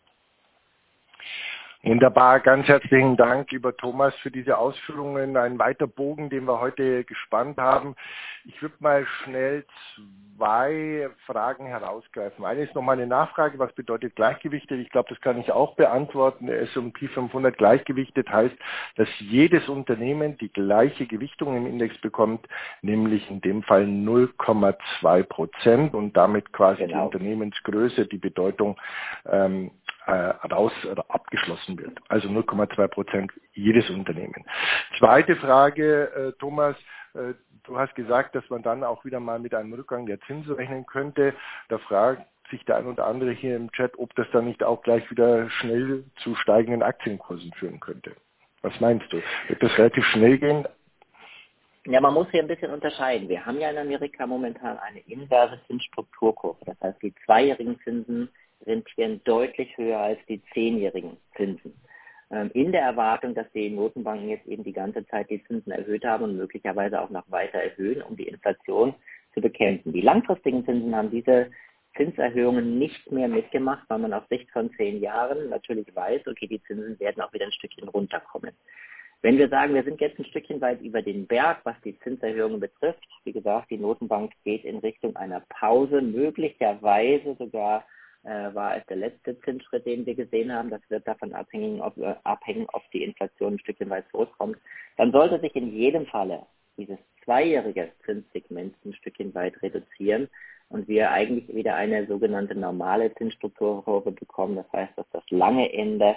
Wunderbar, ganz herzlichen Dank, lieber Thomas, für diese Ausführungen. Ein weiter Bogen, den wir heute gespannt haben. Ich würde mal schnell zwei Fragen herausgreifen. Eine ist nochmal eine Nachfrage, was bedeutet gleichgewichtet? Ich glaube, das kann ich auch beantworten. Der S und P fünfhundert gleichgewichtet heißt, dass jedes Unternehmen die gleiche Gewichtung im Index bekommt, nämlich in dem Fall null Komma zwei Prozent und damit quasi genau. Die Unternehmensgröße, die Bedeutung ähm, raus oder abgeschlossen wird. Also null Komma zwei Prozent jedes Unternehmen. Zweite Frage, äh, Thomas, äh, du hast gesagt, dass man dann auch wieder mal mit einem Rückgang der Zinsen rechnen könnte. Da fragt sich der ein oder andere hier im Chat, ob das dann nicht auch gleich wieder schnell zu steigenden Aktienkursen führen könnte. Was meinst du? Wird das relativ schnell gehen? Ja, man muss hier ein bisschen unterscheiden. Wir haben ja in Amerika momentan eine inverse Zinsstrukturkurve. Das heißt, die zweijährigen Zinsen rentieren deutlich höher als die zehnjährigen Zinsen. Ähm, in der Erwartung, dass die Notenbanken jetzt eben die ganze Zeit die Zinsen erhöht haben und möglicherweise auch noch weiter erhöhen, um die Inflation zu bekämpfen. Die langfristigen Zinsen haben diese Zinserhöhungen nicht mehr mitgemacht, weil man auf Sicht von zehn Jahren natürlich weiß, okay, die Zinsen werden auch wieder ein Stückchen runterkommen. Wenn wir sagen, wir sind jetzt ein Stückchen weit über den Berg, was die Zinserhöhungen betrifft, wie gesagt, die Notenbank geht in Richtung einer Pause, möglicherweise sogar äh, war es der letzte Zinsschritt, den wir gesehen haben. Das wird davon abhängen, ob, äh, abhängen, ob die Inflation ein Stückchen weit zurückkommt. Dann sollte sich in jedem Falle dieses zweijährige Zinssegment ein Stückchen weit reduzieren und wir eigentlich wieder eine sogenannte normale Zinsstrukturkurve bekommen. Das heißt, dass das lange Ende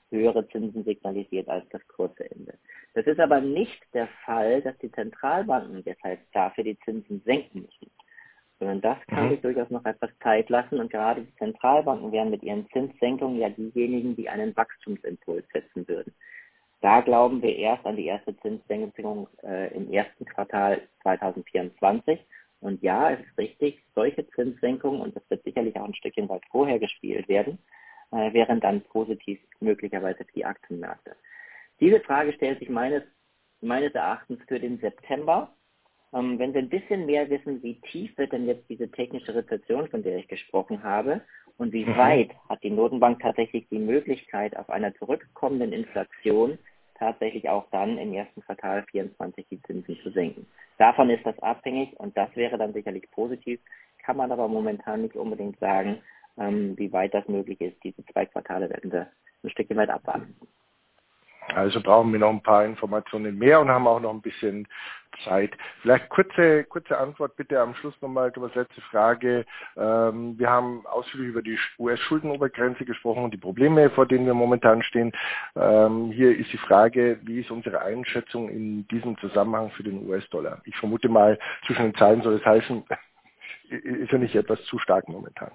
höhere Zinsen signalisiert als das kurze Ende. Das ist aber nicht der Fall, dass die Zentralbanken deshalb dafür die Zinsen senken müssen, sondern das kann sich durchaus noch etwas Zeit lassen und gerade die Zentralbanken wären mit ihren Zinssenkungen ja diejenigen, die einen Wachstumsimpuls setzen würden. Da glauben wir erst an die erste Zinssenkung äh, im ersten Quartal zwanzig vierundzwanzig. Und ja, es ist richtig, solche Zinssenkungen, und das wird sicherlich auch ein Stückchen weit vorher gespielt werden, äh, wären dann positiv möglicherweise für die Aktienmärkte. Diese Frage stellt sich meines, meines Erachtens für den September. Ähm, wenn wir ein bisschen mehr wissen, wie tief wird denn jetzt diese technische Rezession, von der ich gesprochen habe, und wie mhm. weit hat die Notenbank tatsächlich die Möglichkeit, auf einer zurückkommenden Inflation tatsächlich auch dann im ersten Quartal vierundzwanzig die Zinsen zu senken. Davon ist das abhängig und das wäre dann sicherlich positiv, kann man aber momentan nicht unbedingt sagen, ähm, wie weit das möglich ist. Diese zwei Quartale werden wir ein Stückchen weit abwarten. Also brauchen wir noch ein paar Informationen mehr und haben auch noch ein bisschen Zeit. Vielleicht kurze kurze Antwort bitte am Schluss nochmal, Thomas, letzte Frage. Ähm, wir haben ausführlich über die U S-Schuldenobergrenze gesprochen und die Probleme, vor denen wir momentan stehen. Ähm, hier ist die Frage, wie ist unsere Einschätzung in diesem Zusammenhang für den U S-Dollar? Ich vermute mal, zwischen den Zeilen soll es heißen, ist ja nicht etwas zu stark momentan.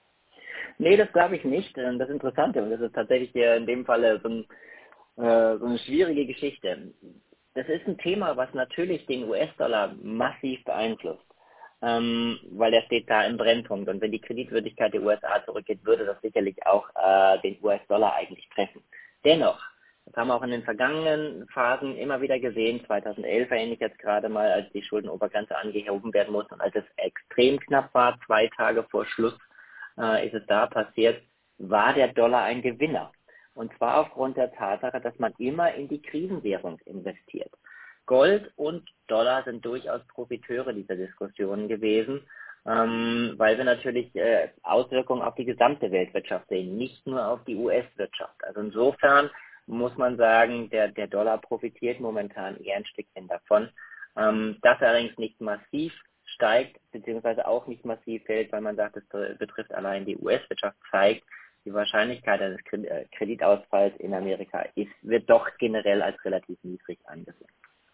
Nee, das glaube ich nicht. Das Interessante, und das ist tatsächlich in dem Fall so ein so eine schwierige Geschichte. Das ist ein Thema, was natürlich den U S-Dollar massiv beeinflusst, ähm, weil der steht da im Brennpunkt. Und wenn die Kreditwürdigkeit der U S A zurückgeht, würde das sicherlich auch äh, den U S-Dollar eigentlich treffen. Dennoch, das haben wir auch in den vergangenen Phasen immer wieder gesehen, zweitausendelf erinnere ich jetzt gerade mal, als die Schuldenobergrenze angehoben werden musste und als es extrem knapp war, zwei Tage vor Schluss äh, ist es da passiert, war der Dollar ein Gewinner. Und zwar aufgrund der Tatsache, dass man immer in die Krisenwährung investiert. Gold und Dollar sind durchaus Profiteure dieser Diskussionen gewesen, ähm, weil wir natürlich äh, Auswirkungen auf die gesamte Weltwirtschaft sehen, nicht nur auf die U S-Wirtschaft. Also insofern muss man sagen, der, der Dollar profitiert momentan eher ein Stückchen davon. Ähm, dass er allerdings nicht massiv steigt, beziehungsweise auch nicht massiv fällt, weil man sagt, es betrifft allein die U S-Wirtschaft, zeigt, die Wahrscheinlichkeit eines Kreditausfalls in Amerika ist, wird doch generell als relativ niedrig angesehen.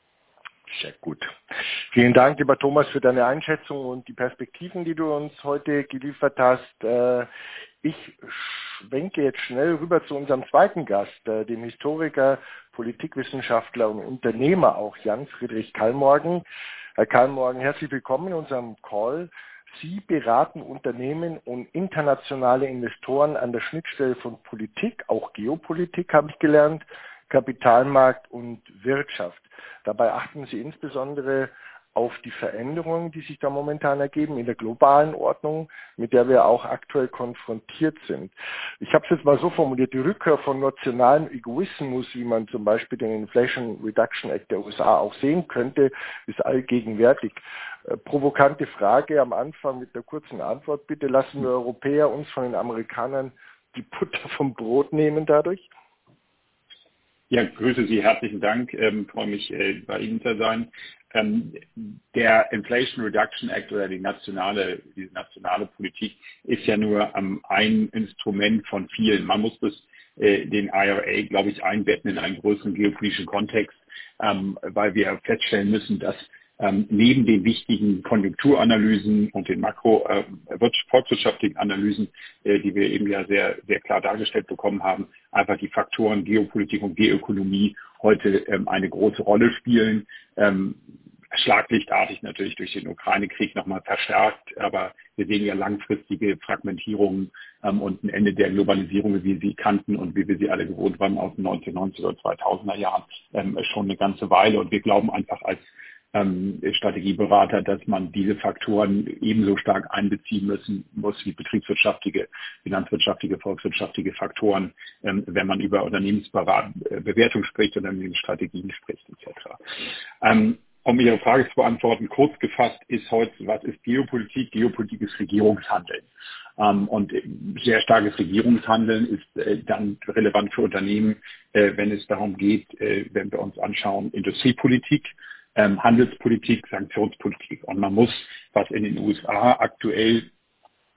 Sehr gut. Vielen Dank, lieber Thomas, für deine Einschätzung und die Perspektiven, die du uns heute geliefert hast. Ich schwenke jetzt schnell rüber zu unserem zweiten Gast, dem Historiker, Politikwissenschaftler und Unternehmer, auch Jan-Friedrich Kallmorgen. Herr Kallmorgen, herzlich willkommen in unserem Call. Sie beraten Unternehmen und internationale Investoren an der Schnittstelle von Politik, auch Geopolitik habe ich gelernt, Kapitalmarkt und Wirtschaft. Dabei achten Sie insbesondere auf die Veränderungen, die sich da momentan ergeben in der globalen Ordnung, mit der wir auch aktuell konfrontiert sind. Ich habe es jetzt mal so formuliert, die Rückkehr von nationalem Egoismus, wie man zum Beispiel den Inflation Reduction Act der U S A auch sehen könnte, ist allgegenwärtig. Äh, provokante Frage am Anfang mit der kurzen Antwort. Bitte lassen wir Europäer uns von den Amerikanern die Butter vom Brot nehmen dadurch? Ja, grüße Sie, herzlichen Dank. Ähm, freue mich, äh, bei Ihnen zu sein. Ähm, der Inflation Reduction Act oder die nationale, die nationale Politik ist ja nur ähm, ein Instrument von vielen. Man muss das, äh, den I R A, glaube ich, einbetten in einen größeren geopolitischen Kontext, ähm, weil wir feststellen müssen, dass ähm, neben den wichtigen Konjunkturanalysen und den makro äh, volkswirtschaftlichen Analysen, äh, die wir eben ja sehr, sehr klar dargestellt bekommen haben, einfach die Faktoren Geopolitik und Geökonomie heute ähm, eine große Rolle spielen. Ähm, schlaglichtartig natürlich durch den Ukraine-Krieg nochmal verstärkt, aber wir sehen ja langfristige Fragmentierungen ähm, und ein Ende der Globalisierung, wie wir sie kannten und wie wir sie alle gewohnt waren aus den neunzehnhundertneunziger oder zweitausender Jahren, ähm, schon eine ganze Weile. Und wir glauben einfach als ähm, Strategieberater, dass man diese Faktoren ebenso stark einbeziehen müssen muss wie betriebswirtschaftliche, finanzwirtschaftliche, volkswirtschaftliche Faktoren, ähm, wenn man über Unternehmensbewertung spricht, Unternehmensstrategien spricht et cetera. Ähm, Um Ihre Frage zu beantworten, kurz gefasst ist heute, was ist Geopolitik? Geopolitik ist Regierungshandeln. Ähm, und sehr starkes Regierungshandeln ist äh, dann relevant für Unternehmen, äh, wenn es darum geht, äh, wenn wir uns anschauen, Industriepolitik, ähm, Handelspolitik, Sanktionspolitik. Und man muss, was in den U S A aktuell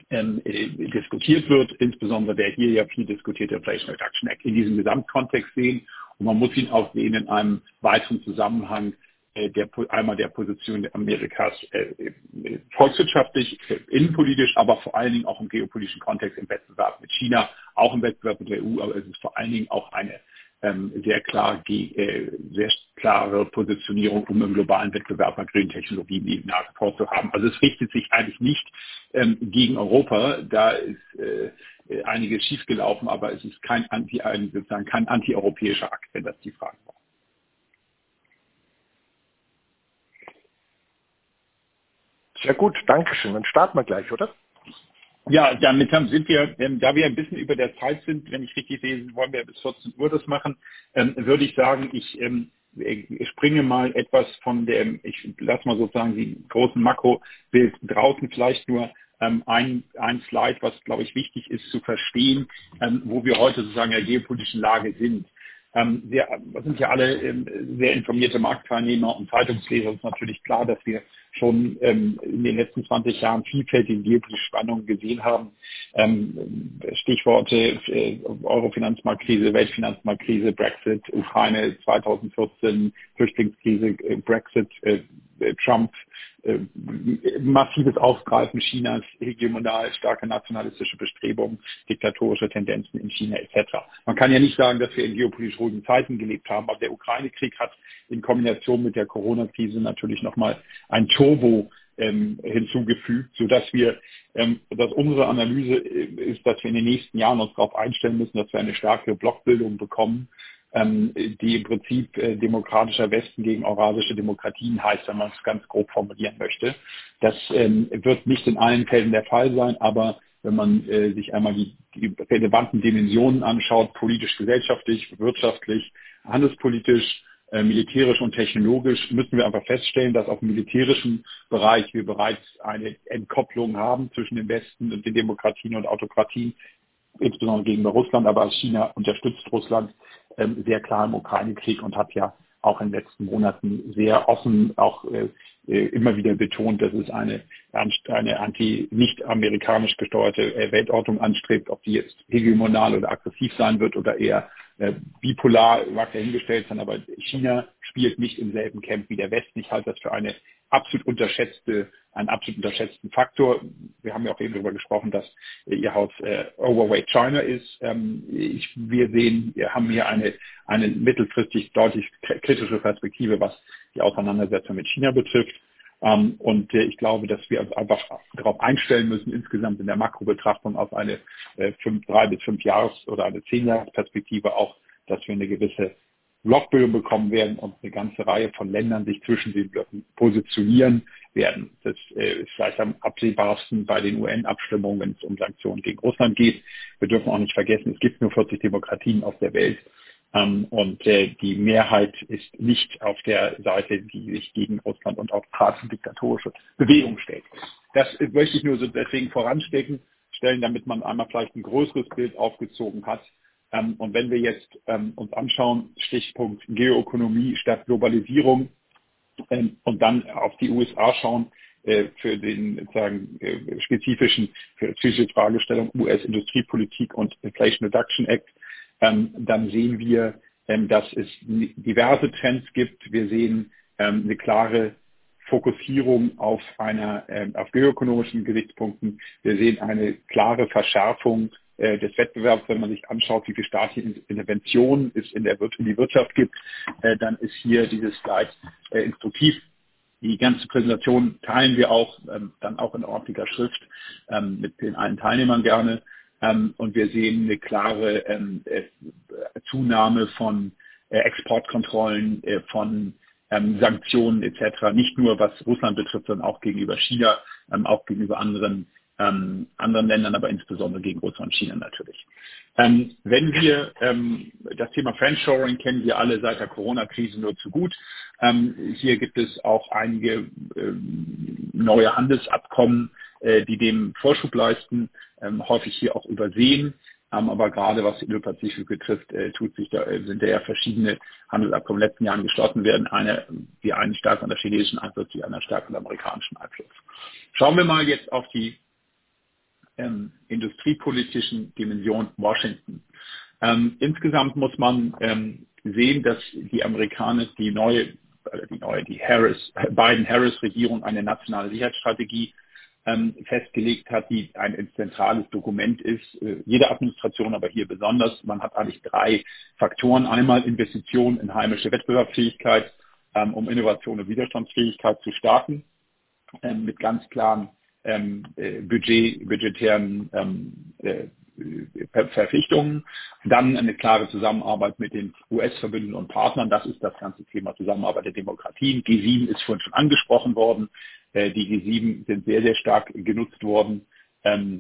ähm, äh, diskutiert wird, insbesondere der hier ja viel diskutierte Inflation Reduction Act, in diesem Gesamtkontext sehen. Und man muss ihn auch sehen in einem weiteren Zusammenhang äh, der, einmal der Position Amerikas äh, volkswirtschaftlich, äh, innenpolitisch, aber vor allen Dingen auch im geopolitischen Kontext im Wettbewerb mit China, auch im Wettbewerb mit der E U, aber es ist vor allen Dingen auch eine ähm, sehr klar, äh, sehr klare Positionierung, um im globalen Wettbewerb mit grünen Technologien die Nase vorzuhaben. Also es richtet sich eigentlich nicht ähm, gegen Europa, da ist äh, einiges schiefgelaufen, aber es ist kein anti, ein, sozusagen kein antieuropäischer Akt, wenn das die Frage war. Sehr gut, Dankeschön. Dann starten wir gleich, oder? Ja, damit haben, sind wir, ähm, da wir ein bisschen über der Zeit sind, wenn ich richtig sehe, wollen wir bis vierzehn Uhr das machen, ähm, würde ich sagen, ich ähm, ich springe mal etwas von dem, ich lasse mal sozusagen die großen Makrobild draußen, vielleicht nur ähm, ein, ein Slide, was, glaube ich, wichtig ist zu verstehen, ähm, wo wir heute sozusagen in der geopolitischen Lage sind. Ähm, wir sind ja alle ähm, sehr informierte Marktteilnehmer und Zeitungsleser. Es ist natürlich klar, dass wir schon ähm, in den letzten zwanzig Jahren vielfältige geopolitische Spannungen gesehen haben. Ähm, Stichworte äh, Euro-Finanzmarktkrise, Weltfinanzmarktkrise, Brexit, Ukraine zweitausendvierzehn, Flüchtlingskrise, äh, Brexit, äh, Trump, äh, massives Aufgreifen Chinas, hegemonal starke nationalistische Bestrebungen, diktatorische Tendenzen in China et cetera. Man kann ja nicht sagen, dass wir in geopolitisch ruhigen Zeiten gelebt haben, aber der Ukraine-Krieg hat in Kombination mit der Corona-Krise natürlich nochmal ein Turbo ähm, hinzugefügt, sodass wir, ähm, dass unsere Analyse ist, dass wir in den nächsten Jahren uns darauf einstellen müssen, dass wir eine starke Blockbildung bekommen, die im Prinzip äh, demokratischer Westen gegen eurasische Demokratien heißt, wenn man es ganz grob formulieren möchte. Das ähm, wird nicht in allen Fällen der Fall sein, aber wenn man äh, sich einmal die, die relevanten Dimensionen anschaut, politisch, gesellschaftlich, wirtschaftlich, handelspolitisch, äh, militärisch und technologisch, müssen wir einfach feststellen, dass auf dem militärischen Bereich wir bereits eine Entkopplung haben zwischen dem Westen und den Demokratien und Autokratien, insbesondere gegenüber Russland, aber China unterstützt Russland ähm, sehr klar im Ukraine-Krieg und hat ja auch in den letzten Monaten sehr offen auch äh, immer wieder betont, dass es eine, eine anti, nicht amerikanisch gesteuerte äh, Weltordnung anstrebt, ob die jetzt hegemonal oder aggressiv sein wird oder eher äh, bipolar, mag dahingestellt sein, aber China spielt nicht im selben Camp wie der Westen. Ich halte das für eine absolut unterschätzte, einen absolut unterschätzten Faktor. Wir haben ja auch eben darüber gesprochen, dass äh, Ihr Haus äh, Overweight China ist. Ähm, ich, wir sehen, wir haben hier eine, eine mittelfristig deutlich kritische Perspektive, was die Auseinandersetzung mit China betrifft. Ähm, und äh, ich glaube, dass wir uns einfach darauf einstellen müssen, insgesamt in der Makrobetrachtung auf eine äh, fünf, drei bis fünf Jahres- oder eine zehn Jahres Perspektive auch, dass wir eine gewisse Blockbildung bekommen werden und eine ganze Reihe von Ländern sich zwischen den Blöcken positionieren werden. Das äh, ist vielleicht am absehbarsten bei den U N-Abstimmungen, wenn es um Sanktionen gegen Russland geht. Wir dürfen auch nicht vergessen, es gibt nur vierzig Demokratien auf der Welt. Ähm, und äh, die Mehrheit ist nicht auf der Seite, die sich gegen Russland und autokratische diktatorische Bewegung stellt. Das äh, möchte ich nur so deswegen voranstecken, stellen, damit man einmal vielleicht ein größeres Bild aufgezogen hat. Ähm, und wenn wir jetzt ähm, uns anschauen, Stichpunkt Geoökonomie statt Globalisierung ähm, und dann auf die U S A schauen, äh, für den sozusagen äh, spezifischen, für spezifische Fragestellung U S-Industriepolitik und Inflation Reduction Act, ähm, dann sehen wir, ähm, dass es diverse Trends gibt. Wir sehen ähm, eine klare Fokussierung auf einer, ähm, auf geoökonomischen Gesichtspunkten. Wir sehen eine klare Verschärfung äh, des Wettbewerbs, wenn man sich anschaut, wie viel staatliche Intervention es in, der Wir- in die Wirtschaft gibt. Äh, dann ist hier dieses Slide äh, instruktiv. Die ganze Präsentation teilen wir auch, ähm, dann auch in ordentlicher Schrift ähm, mit den allen Teilnehmern gerne. Ähm, und wir sehen eine klare ähm, äh, Zunahme von äh, Exportkontrollen, äh, von ähm, Sanktionen et cetera. Nicht nur was Russland betrifft, sondern auch gegenüber China, ähm, auch gegenüber anderen ähm, anderen Ländern, aber insbesondere gegen Russland und China natürlich. Ähm, wenn wir ähm, das Thema Friendshoring kennen wir alle seit der Corona-Krise nur zu gut. Ähm, hier gibt es auch einige ähm, neue Handelsabkommen, äh, die dem Vorschub leisten, ähm, häufig hier auch übersehen. Ähm, aber gerade was die Indo-Pazifik betrifft, äh, tut sich da, äh, sind da ja verschiedene Handelsabkommen in den letzten Jahren geschlossen werden. Eine, die einen stark unter chinesischen Einfluss, die anderen stark unter amerikanischen Einfluss. Schauen wir mal jetzt auf die ähm, industriepolitischen Dimension Washington. Ähm, insgesamt muss man ähm, sehen, dass die Amerikaner die neue, äh, die neue, die Harris, Biden-Harris-Regierung eine nationale Sicherheitsstrategie ähm, festgelegt hat, die ein zentrales Dokument ist. Äh, jede Administration, aber hier besonders. Man hat eigentlich drei Faktoren. Einmal Investitionen in heimische Wettbewerbsfähigkeit, ähm, um Innovation und Widerstandsfähigkeit zu stärken, ähm, mit ganz klaren ähm, äh, Budget, budgetären ähm, äh, Verpflichtungen, dann eine klare Zusammenarbeit mit den U S-Verbünden und Partnern. Das ist das ganze Thema Zusammenarbeit der Demokratien. G sieben ist vorhin schon angesprochen worden. Äh, die G sieben sind sehr, sehr stark genutzt worden ähm,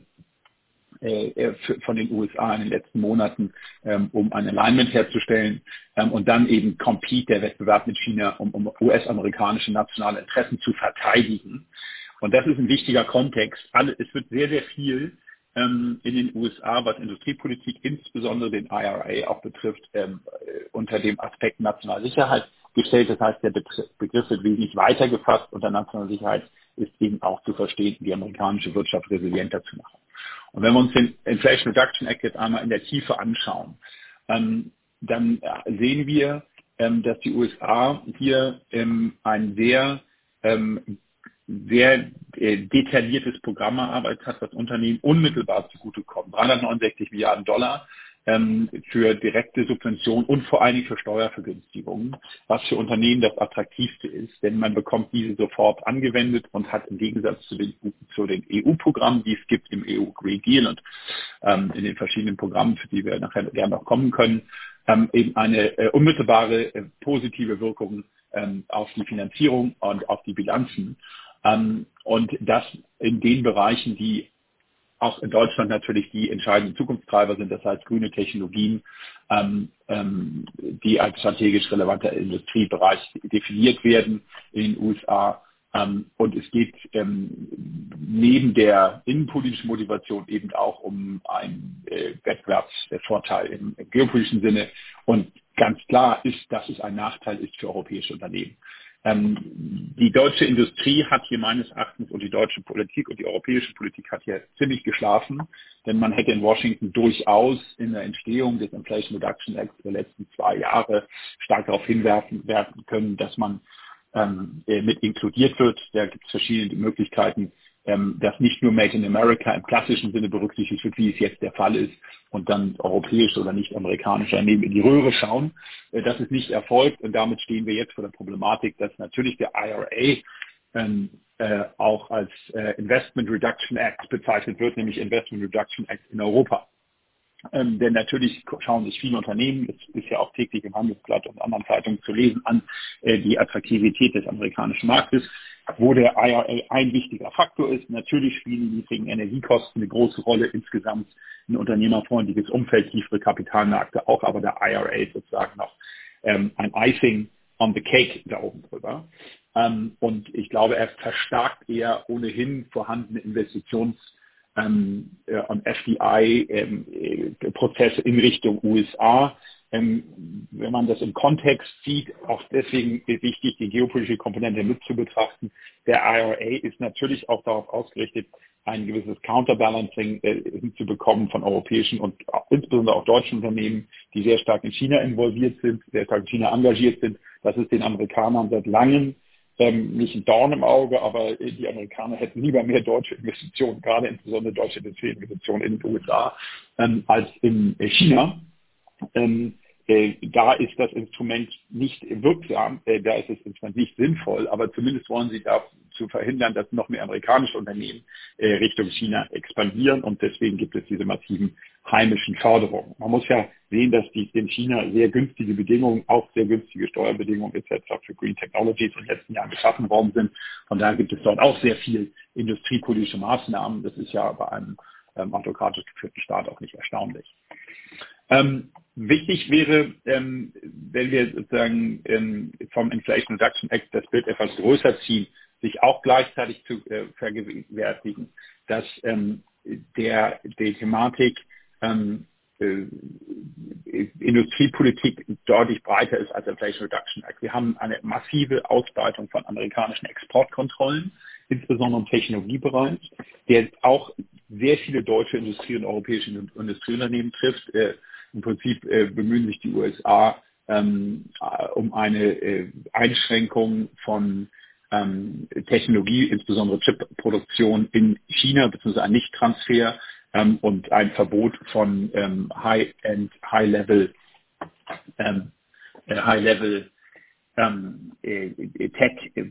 äh, von den U S A in den letzten Monaten, ähm, um ein Alignment herzustellen ähm, und dann eben Compete, der Wettbewerb mit China, um, um U S-amerikanische nationale Interessen zu verteidigen. Und das ist ein wichtiger Kontext. Alle, es wird sehr, sehr viel ähm, in den U S A, was Industriepolitik, insbesondere den I R A auch betrifft, ähm, äh, unter dem Aspekt nationale Sicherheit gestellt. Das heißt, der Begriff, Begriff wird wesentlich weiter gefasst. Unter nationaler Sicherheit ist eben auch zu verstehen, die amerikanische Wirtschaft resilienter zu machen. Und wenn wir uns den Inflation Reduction Act jetzt einmal in der Tiefe anschauen, ähm, dann sehen wir, ähm, dass die U S A hier ähm, ein sehr ähm, sehr äh, detailliertes Programm erarbeitet hat, was Unternehmen unmittelbar zugutekommt. dreihundertneunundsechzig Milliarden Dollar ähm, für direkte Subventionen und vor allen Dingen für Steuervergünstigungen, was für Unternehmen das Attraktivste ist, denn man bekommt diese sofort angewendet und hat im Gegensatz zu den, zu den E U-Programmen, die es gibt im E U Green Deal und ähm, in den verschiedenen Programmen, für die wir nachher gerne noch kommen können, ähm, eben eine äh, unmittelbare äh, positive Wirkung ähm, auf die Finanzierung und auf die Bilanzen. Ähm, und das in den Bereichen, die auch in Deutschland natürlich die entscheidenden Zukunftstreiber sind, das heißt grüne Technologien, ähm, ähm, die als strategisch relevanter Industriebereich definiert werden in den U S A. Ähm, und es geht ähm, neben der innenpolitischen Motivation eben auch um einen äh, Wettbewerbsvorteil im, im geopolitischen Sinne. Und ganz klar ist, dass es ein Nachteil ist für europäische Unternehmen. Ähm, die deutsche Industrie hat hier meines Erachtens und die deutsche Politik und die europäische Politik hat hier ziemlich geschlafen, denn man hätte in Washington durchaus in der Entstehung des Inflation Reduction Act der letzten zwei Jahre stark darauf hinwerfen werden können, dass man ähm, mit inkludiert wird. Da gibt es verschiedene Möglichkeiten, ähm, dass nicht nur Made in America im klassischen Sinne berücksichtigt wird, wie es jetzt der Fall ist, und dann europäische oder nicht amerikanische Unternehmen in die Röhre schauen. Äh, das ist nicht erfolgt und damit stehen wir jetzt vor der Problematik, dass natürlich der I R A ähm, äh, auch als äh, Investment Reduction Act bezeichnet wird, nämlich Investment Reduction Act in Europa. Ähm, denn natürlich schauen sich viele Unternehmen, das ist ja auch täglich im Handelsblatt und anderen Zeitungen zu lesen, an äh, die Attraktivität des amerikanischen Marktes, wo der I R A ein wichtiger Faktor ist. Natürlich spielen die niedrigen Energiekosten eine große Rolle, insgesamt ein unternehmerfreundliches Umfeld, tiefere Kapitalmärkte auch, aber der I R A ist sozusagen noch ähm, ein Icing on the cake da oben drüber. Ähm, und ich glaube, er verstärkt eher ohnehin vorhandene Investitions- Ähm, äh, und F D I-Prozesse ähm, in Richtung U S A. Ähm, wenn man das im Kontext sieht, auch deswegen ist wichtig, die geopolitische Komponente mit zu betrachten. Der I R A ist natürlich auch darauf ausgerichtet, ein gewisses Counterbalancing äh, hinzubekommen von europäischen und auch, insbesondere auch deutschen Unternehmen, die sehr stark in China involviert sind, sehr stark in China engagiert sind. Das ist den Amerikanern seit langem Ähm, nicht ein Dorn im Auge, aber die Amerikaner hätten lieber mehr deutsche Investitionen, gerade insbesondere deutsche Investitionen in den U S A, ähm, als in China. Ähm, äh, da ist das Instrument nicht wirksam, äh, da ist das Instrument nicht sinnvoll, aber zumindest wollen sie dazu verhindern, dass noch mehr amerikanische Unternehmen äh, Richtung China expandieren und deswegen gibt es diese massiven heimischen Förderungen. Man muss ja sehen, dass die in China sehr günstige Bedingungen, auch sehr günstige Steuerbedingungen et cetera für Green Technologies in den letzten Jahren geschaffen worden sind. Von daher gibt es dort auch sehr viel industriepolitische Maßnahmen. Das ist ja bei einem ähm, autokratisch geführten Staat auch nicht erstaunlich. Ähm, wichtig wäre, ähm, wenn wir sozusagen ähm, vom Inflation Reduction Act das Bild etwas größer ziehen, sich auch gleichzeitig zu äh, vergegenwärtigen, dass ähm, der die Thematik ähm, äh, Industriepolitik deutlich breiter ist als der Inflation Reduction Act. Wir haben eine massive Ausbreitung von amerikanischen Exportkontrollen insbesondere im Technologiebereich, der auch sehr viele deutsche Industrie- und europäische Industrieunternehmen trifft. Äh, Im Prinzip äh, bemühen sich die U S A ähm, um eine äh, Einschränkung von ähm, Technologie, insbesondere Chipproduktion in China, beziehungsweise ein Nichttransfer ähm, und ein Verbot von ähm, High-End, High-Level, ähm, äh, High-Level ähm, äh, Tech, äh,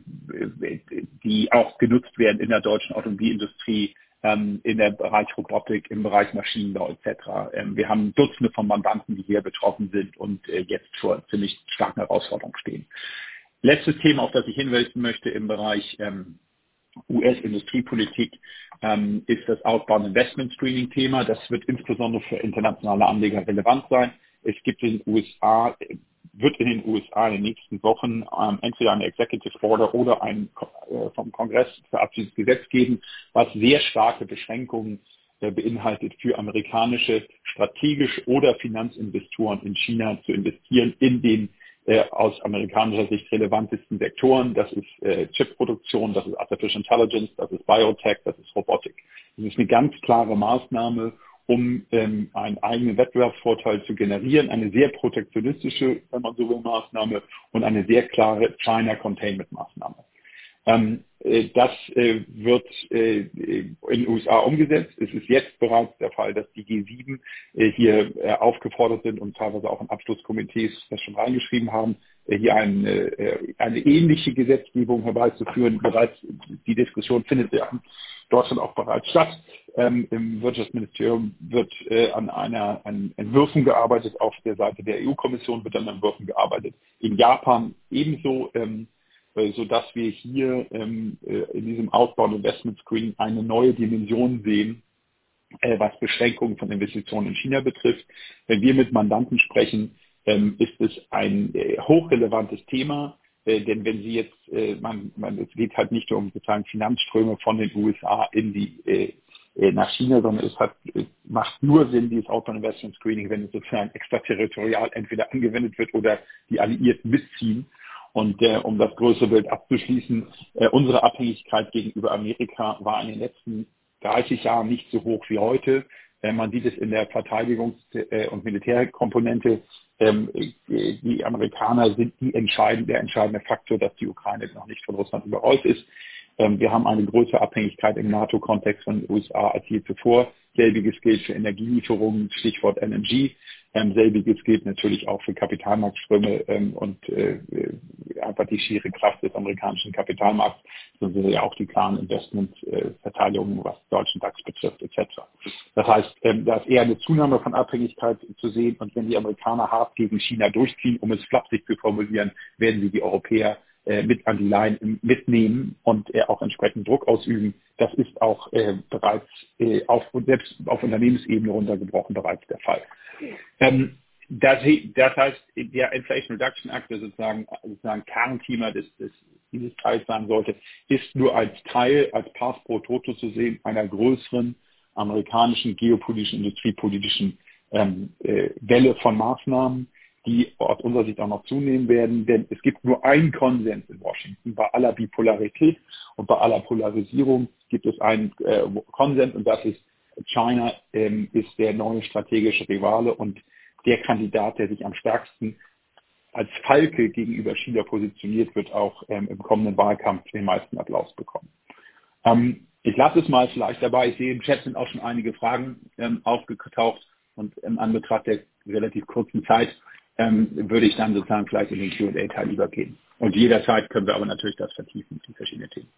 die auch genutzt werden in der deutschen Automobilindustrie, ähm, in der Bereich Robotik, im Bereich Maschinenbau et cetera. Ähm, wir haben Dutzende von Mandanten, die hier betroffen sind und äh, jetzt vor ziemlich starken Herausforderungen stehen. Letztes Thema, auf das ich hinweisen möchte im Bereich ähm, U S-Industriepolitik, ähm, ist das Outbound Investment Screening Thema. Das wird insbesondere für internationale Anleger relevant sein. Es gibt in den U S A, wird in den U S A in den nächsten Wochen ähm, entweder eine Executive Order oder ein äh, vom Kongress verabschiedetes Gesetz geben, was sehr starke Beschränkungen äh, beinhaltet für amerikanische strategische oder Finanzinvestoren in China zu investieren in den äh, aus amerikanischer Sicht relevantesten Sektoren. Das ist äh, Chipproduktion, das ist Artificial Intelligence, das ist Biotech, das ist Robotik. Das ist eine ganz klare Maßnahme, um ähm, einen eigenen Wettbewerbsvorteil zu generieren, eine sehr protektionistische, wenn man so will, Maßnahme und eine sehr klare China-Containment-Maßnahme. Ähm, äh, das äh, wird äh, in den U S A umgesetzt. Es ist jetzt bereits der Fall, dass die G sieben äh, hier äh, aufgefordert sind und teilweise auch in Abschlusskomitees das schon reingeschrieben haben, äh, hier eine, äh, eine ähnliche Gesetzgebung herbeizuführen. Bereits die Diskussion findet ja in Deutschland auch bereits statt. Ähm, Im Wirtschaftsministerium wird äh, an einer an Entwürfen gearbeitet. Auf der Seite der E U-Kommission wird an Entwürfen gearbeitet. In Japan ebenso. Ähm, sodass wir hier ähm, in diesem Outbound Investment Screen eine neue Dimension sehen, äh, was Beschränkungen von Investitionen in China betrifft. Wenn wir mit Mandanten sprechen, ähm, ist es ein äh, hochrelevantes Thema, äh, denn wenn Sie jetzt, äh, man, man, es geht halt nicht nur um sozusagen Finanzströme von den U S A in die äh, nach China, sondern es hat, es macht nur Sinn, dieses Outbound Investment Screening, wenn es sozusagen extraterritorial entweder angewendet wird oder die Alliierten mitziehen. Und äh, um das größere Bild abzuschließen, äh, unsere Abhängigkeit gegenüber Amerika war in den letzten dreißig Jahren nicht so hoch wie heute. Äh, man sieht es in der Verteidigungs- äh, und Militärkomponente. Ähm, äh, die Amerikaner sind die entscheidende, der entscheidende Faktor, dass die Ukraine noch nicht von Russland überrollt ist. Ähm, wir haben eine größere Abhängigkeit im NATO-Kontext von den U S A als je zuvor. Selbiges gilt für Energielieferungen, Stichwort L N G. Ähm, selbiges gilt natürlich auch für Kapitalmarktströme ähm, und äh, einfach die schiere Kraft des amerikanischen Kapitalmarkts, sondern ja auch die klaren Investmentverteidigungen, äh, was den deutschen DAX betrifft, et cetera. Das heißt, ähm, da ist eher eine Zunahme von Abhängigkeit zu sehen. Und wenn die Amerikaner hart gegen China durchziehen, um es flapsig zu formulieren, werden sie die Europäer mit an die Leine mitnehmen und äh, auch entsprechend Druck ausüben. Das ist auch äh, bereits äh, auf, selbst auf Unternehmensebene runtergebrochen bereits der Fall. Ähm, das, das heißt, der Inflation Reduction Act, der sozusagen, sozusagen Kernthema des, des, dieses Teils sein sollte, ist nur als Teil, als Pass pro Toto zu sehen, einer größeren amerikanischen geopolitischen, industriepolitischen ähm, äh, Welle von Maßnahmen, die aus unserer Sicht auch noch zunehmen werden, denn es gibt nur einen Konsens in Washington. Bei aller Bipolarität und bei aller Polarisierung gibt es einen äh, Konsens und das ist, China ähm, ist der neue strategische Rivale und der Kandidat, der sich am stärksten als Falke gegenüber China positioniert, wird auch ähm, im kommenden Wahlkampf den meisten Applaus bekommen. Ähm, ich lasse es mal vielleicht dabei. Ich sehe, im Chat sind auch schon einige Fragen ähm, aufgetaucht und im Anbetracht der relativ kurzen Zeit ähm, würde ich dann sozusagen vielleicht in den Q und A-Teil übergehen. Und jederzeit können wir aber natürlich das vertiefen, die verschiedenen Themen.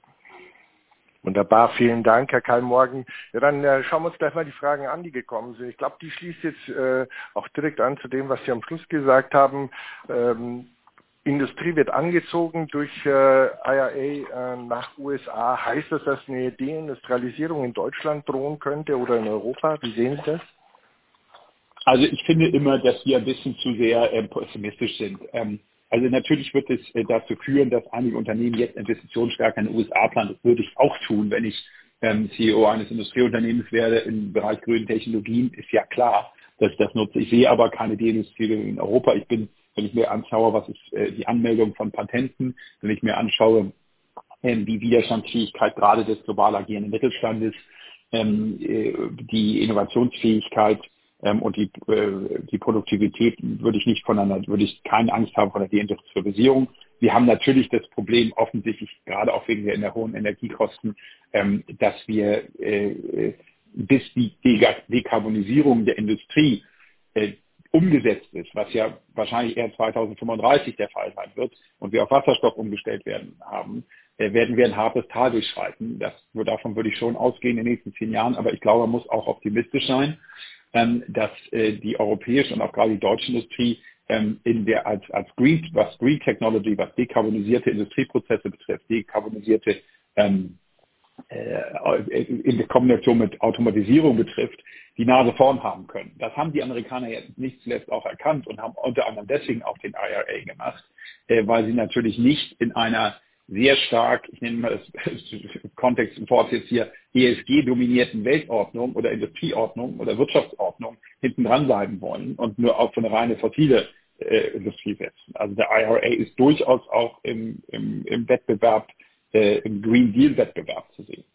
Wunderbar, vielen Dank, Herr Karl-Morgen. Ja, dann äh, schauen wir uns gleich mal die Fragen an, die gekommen sind. Ich glaube, die schließt jetzt äh, auch direkt an zu dem, was Sie am Schluss gesagt haben. Ähm, Industrie wird angezogen durch äh, I R A äh, nach U S A. Heißt das, dass eine Deindustrialisierung in Deutschland drohen könnte oder in Europa? Wie sehen Sie das? Also ich finde immer, dass wir ein bisschen zu sehr äh, pessimistisch sind. Ähm, also natürlich wird es äh, dazu führen, dass einige Unternehmen jetzt Investitionen stärker in den U S A planen. Das würde ich auch tun, wenn ich ähm, C E O eines Industrieunternehmens werde im Bereich grünen Technologien. Ist ja klar, dass ich das nutze. Ich sehe aber keine Deindustrialisierung in Europa. Ich bin, wenn ich mir anschaue, was ist äh, die Anmeldung von Patenten, wenn ich mir anschaue, ähm, die Widerstandsfähigkeit gerade des global agierenden Mittelstandes, ähm, äh, die Innovationsfähigkeit ähm, und die, äh, die Produktivität würde ich nicht voneinander, würde ich keine Angst haben vor der Deindustrialisierung. Wir haben natürlich das Problem offensichtlich, gerade auch wegen der, der hohen Energiekosten, ähm, dass wir äh, bis die Dekarbonisierung der Industrie äh, umgesetzt ist, was ja wahrscheinlich eher zweitausendfünfunddreißig der Fall sein wird und wir auf Wasserstoff umgestellt werden haben, äh, werden wir ein hartes Tal durchschreiten. Das, nur davon würde ich schon ausgehen in den nächsten zehn Jahren, aber ich glaube, man muss auch optimistisch sein, ähm, dass äh, die europäische und auch gerade die deutsche Industrie ähm, in der als als Green, was Green Technology, was dekarbonisierte Industrieprozesse betrifft, dekarbonisierte ähm, in der Kombination mit Automatisierung betrifft, die Nase vorn haben können. Das haben die Amerikaner jetzt nicht zuletzt auch erkannt und haben unter anderem deswegen auch den I R A gemacht, weil sie natürlich nicht in einer sehr stark, ich nenne mal das Kontext im Wort jetzt hier, E S G-dominierten Weltordnung oder Industrieordnung oder Wirtschaftsordnung hinten dran bleiben wollen und nur auf so eine reine fossile äh, Industrie setzen. Also der I R A ist durchaus auch im, im, im Wettbewerb Äh, im Green Deal-Wettbewerb zu sehen.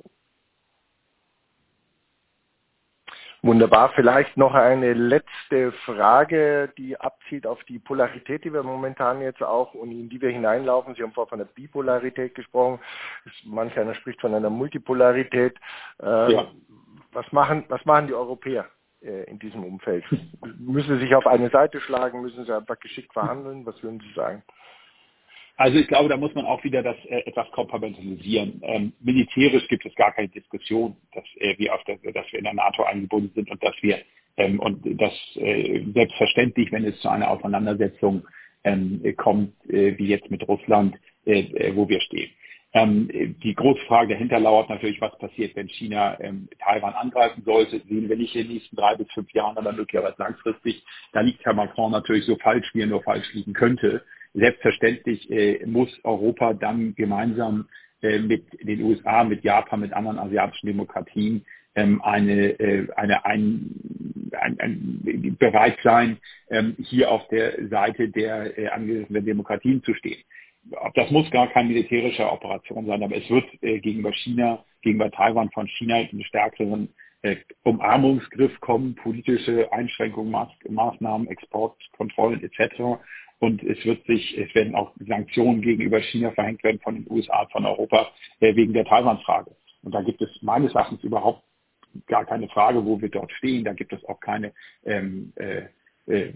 Wunderbar. Vielleicht noch eine letzte Frage, die abzielt auf die Polarität, die wir momentan jetzt auch und in die wir hineinlaufen. Sie haben vorhin von der Bipolarität gesprochen. Manch einer spricht von einer Multipolarität. Äh, ja. was machen, was machen die Europäer äh, in diesem Umfeld? Müssen sie sich auf eine Seite schlagen? Müssen sie einfach geschickt verhandeln? Was würden Sie sagen? Also ich glaube, da muss man auch wieder das äh, etwas kompartmentalisieren. Ähm, militärisch gibt es gar keine Diskussion, dass äh, wir auf der, dass wir in der NATO eingebunden sind und dass wir ähm, und das äh, selbstverständlich, wenn es zu einer Auseinandersetzung ähm, kommt, äh, wie jetzt mit Russland, äh, äh, wo wir stehen. Ähm, die große Frage dahinter lauert natürlich, was passiert, wenn China ähm, Taiwan angreifen sollte. Sehen wir nicht in den nächsten drei bis fünf Jahren, aber möglicherweise langfristig. Da liegt Herr Macron natürlich so falsch, wie er nur falsch liegen könnte. Selbstverständlich äh, muss Europa dann gemeinsam äh, mit den U S A, mit Japan, mit anderen asiatischen Demokratien ähm, eine, äh, eine ein, ein, ein, bereit sein, ähm, hier auf der Seite der äh, angesehenen Demokratien zu stehen. Das muss gar keine militärische Operation sein, aber es wird äh, gegenüber China, gegenüber Taiwan von China einen stärkeren äh, Umarmungsgriff kommen, politische Einschränkungen, Maß, Maßnahmen, Exportkontrollen et cetera. Und es wird sich, es werden auch Sanktionen gegenüber China verhängt werden von den U S A, von Europa äh, wegen der Taiwan-Frage. Und da gibt es meines Erachtens überhaupt gar keine Frage, wo wir dort stehen. Da gibt es auch keine ähm, äh, äh,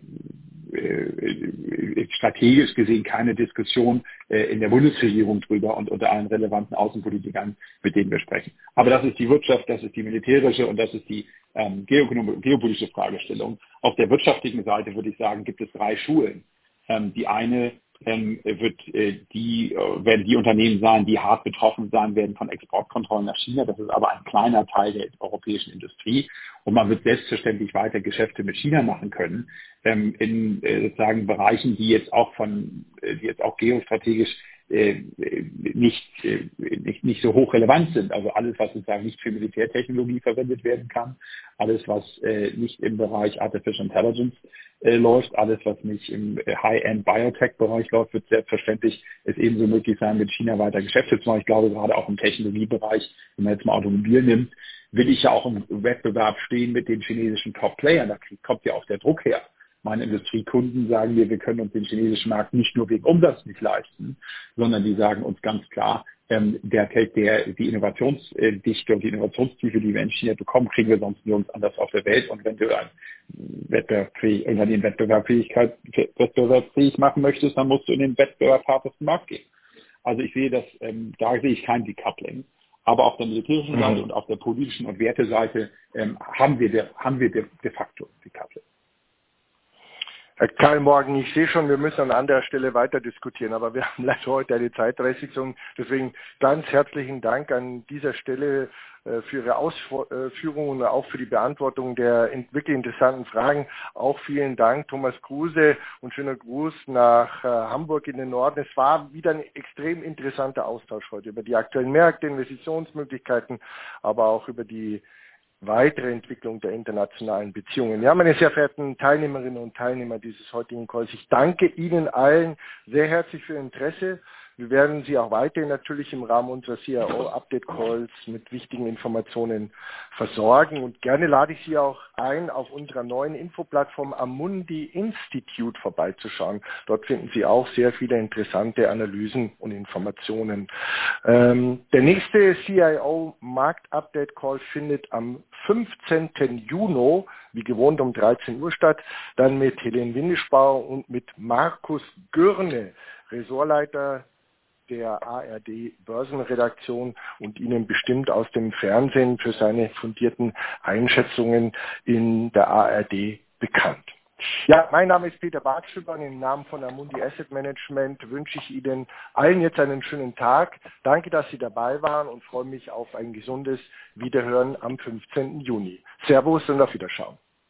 äh, strategisch gesehen keine Diskussion äh, in der Bundesregierung drüber und unter allen relevanten Außenpolitikern, mit denen wir sprechen. Aber das ist die Wirtschaft, das ist die militärische und das ist die ähm, geopolitische Fragestellung. Auf der wirtschaftlichen Seite würde ich sagen, gibt es drei Schulen. Ähm, die eine ähm, wird äh, die äh, werden die Unternehmen sein, die hart betroffen sein werden von Exportkontrollen nach China. Das ist aber ein kleiner Teil der europäischen Industrie und man wird selbstverständlich weiter Geschäfte mit China machen können ähm, in äh, sozusagen Bereichen, die jetzt auch von äh, die jetzt auch geostrategisch äh, nicht, äh, nicht nicht so hoch relevant sind. Also alles, was sozusagen nicht für Militärtechnologie verwendet werden kann, alles, was äh, nicht im Bereich Artificial Intelligence äh, läuft, alles, was nicht im High-End Biotech-Bereich läuft, wird selbstverständlich es ebenso möglich sein, mit China weiter Geschäfte zu machen. Ich glaube, gerade auch im Technologiebereich, wenn man jetzt mal Automobil nimmt, will ich ja auch im Wettbewerb stehen mit den chinesischen Top-Playern. Da kommt ja auch der Druck her. Meine Industriekunden sagen mir, wir können uns den chinesischen Markt nicht nur wegen Umsatz nicht leisten, sondern die sagen uns ganz klar, ähm, der, der, die Innovationsdichte und die Innovationstiefe, die wir in China bekommen, kriegen wir sonst nirgends anders auf der Welt. Und wenn du ein Wettbewerbsfähig, Unternehmen Wettbewerbsfähigkeit, wettbewerbsfähig machen möchtest, dann musst du in den wettbewerbshartesten Markt gehen. Also ich sehe das, ähm, da sehe ich kein Decoupling. Aber auf der militärischen Seite mhm. und auf der politischen und Werteseite ähm, haben wir de, haben wir de, de facto Decoupling. Herr Karl Morgen, ich sehe schon, wir müssen an anderer Stelle weiter diskutieren, aber wir haben leider heute eine Zeitrestriktion. Deswegen ganz herzlichen Dank an dieser Stelle äh, für Ihre Ausführungen und auch für die Beantwortung der wirklich interessanten Fragen. Auch vielen Dank, Thomas Kruse, und schöner Gruß nach äh, Hamburg in den Norden. Es war wieder ein extrem interessanter Austausch heute über die aktuellen Märkte, Investitionsmöglichkeiten, aber auch über die weitere Entwicklung der internationalen Beziehungen. Ja, meine sehr verehrten Teilnehmerinnen und Teilnehmer dieses heutigen Calls, ich danke Ihnen allen sehr herzlich für Ihr Interesse, Wir werden Sie auch weiterhin natürlich im Rahmen unserer C I O-Update-Calls mit wichtigen Informationen versorgen. Und gerne lade ich Sie auch ein, auf unserer neuen Infoplattform Amundi Institute vorbeizuschauen. Dort finden Sie auch sehr viele interessante Analysen und Informationen. Ähm, der nächste C I O-Markt-Update-Call findet am fünfzehnten Juni, wie gewohnt um dreizehn Uhr statt, dann mit Helene Windischbauer und mit Markus Gürne, Ressortleiter der A R D Börsenredaktion und Ihnen bestimmt aus dem Fernsehen für seine fundierten Einschätzungen in der A R D bekannt. Ja, mein Name ist Peter Bartschüber und im Namen von Amundi Asset Management wünsche ich Ihnen allen jetzt einen schönen Tag. Danke, dass Sie dabei waren und freue mich auf ein gesundes Wiederhören am fünfzehnten Juni. Servus und auf Wiederschauen.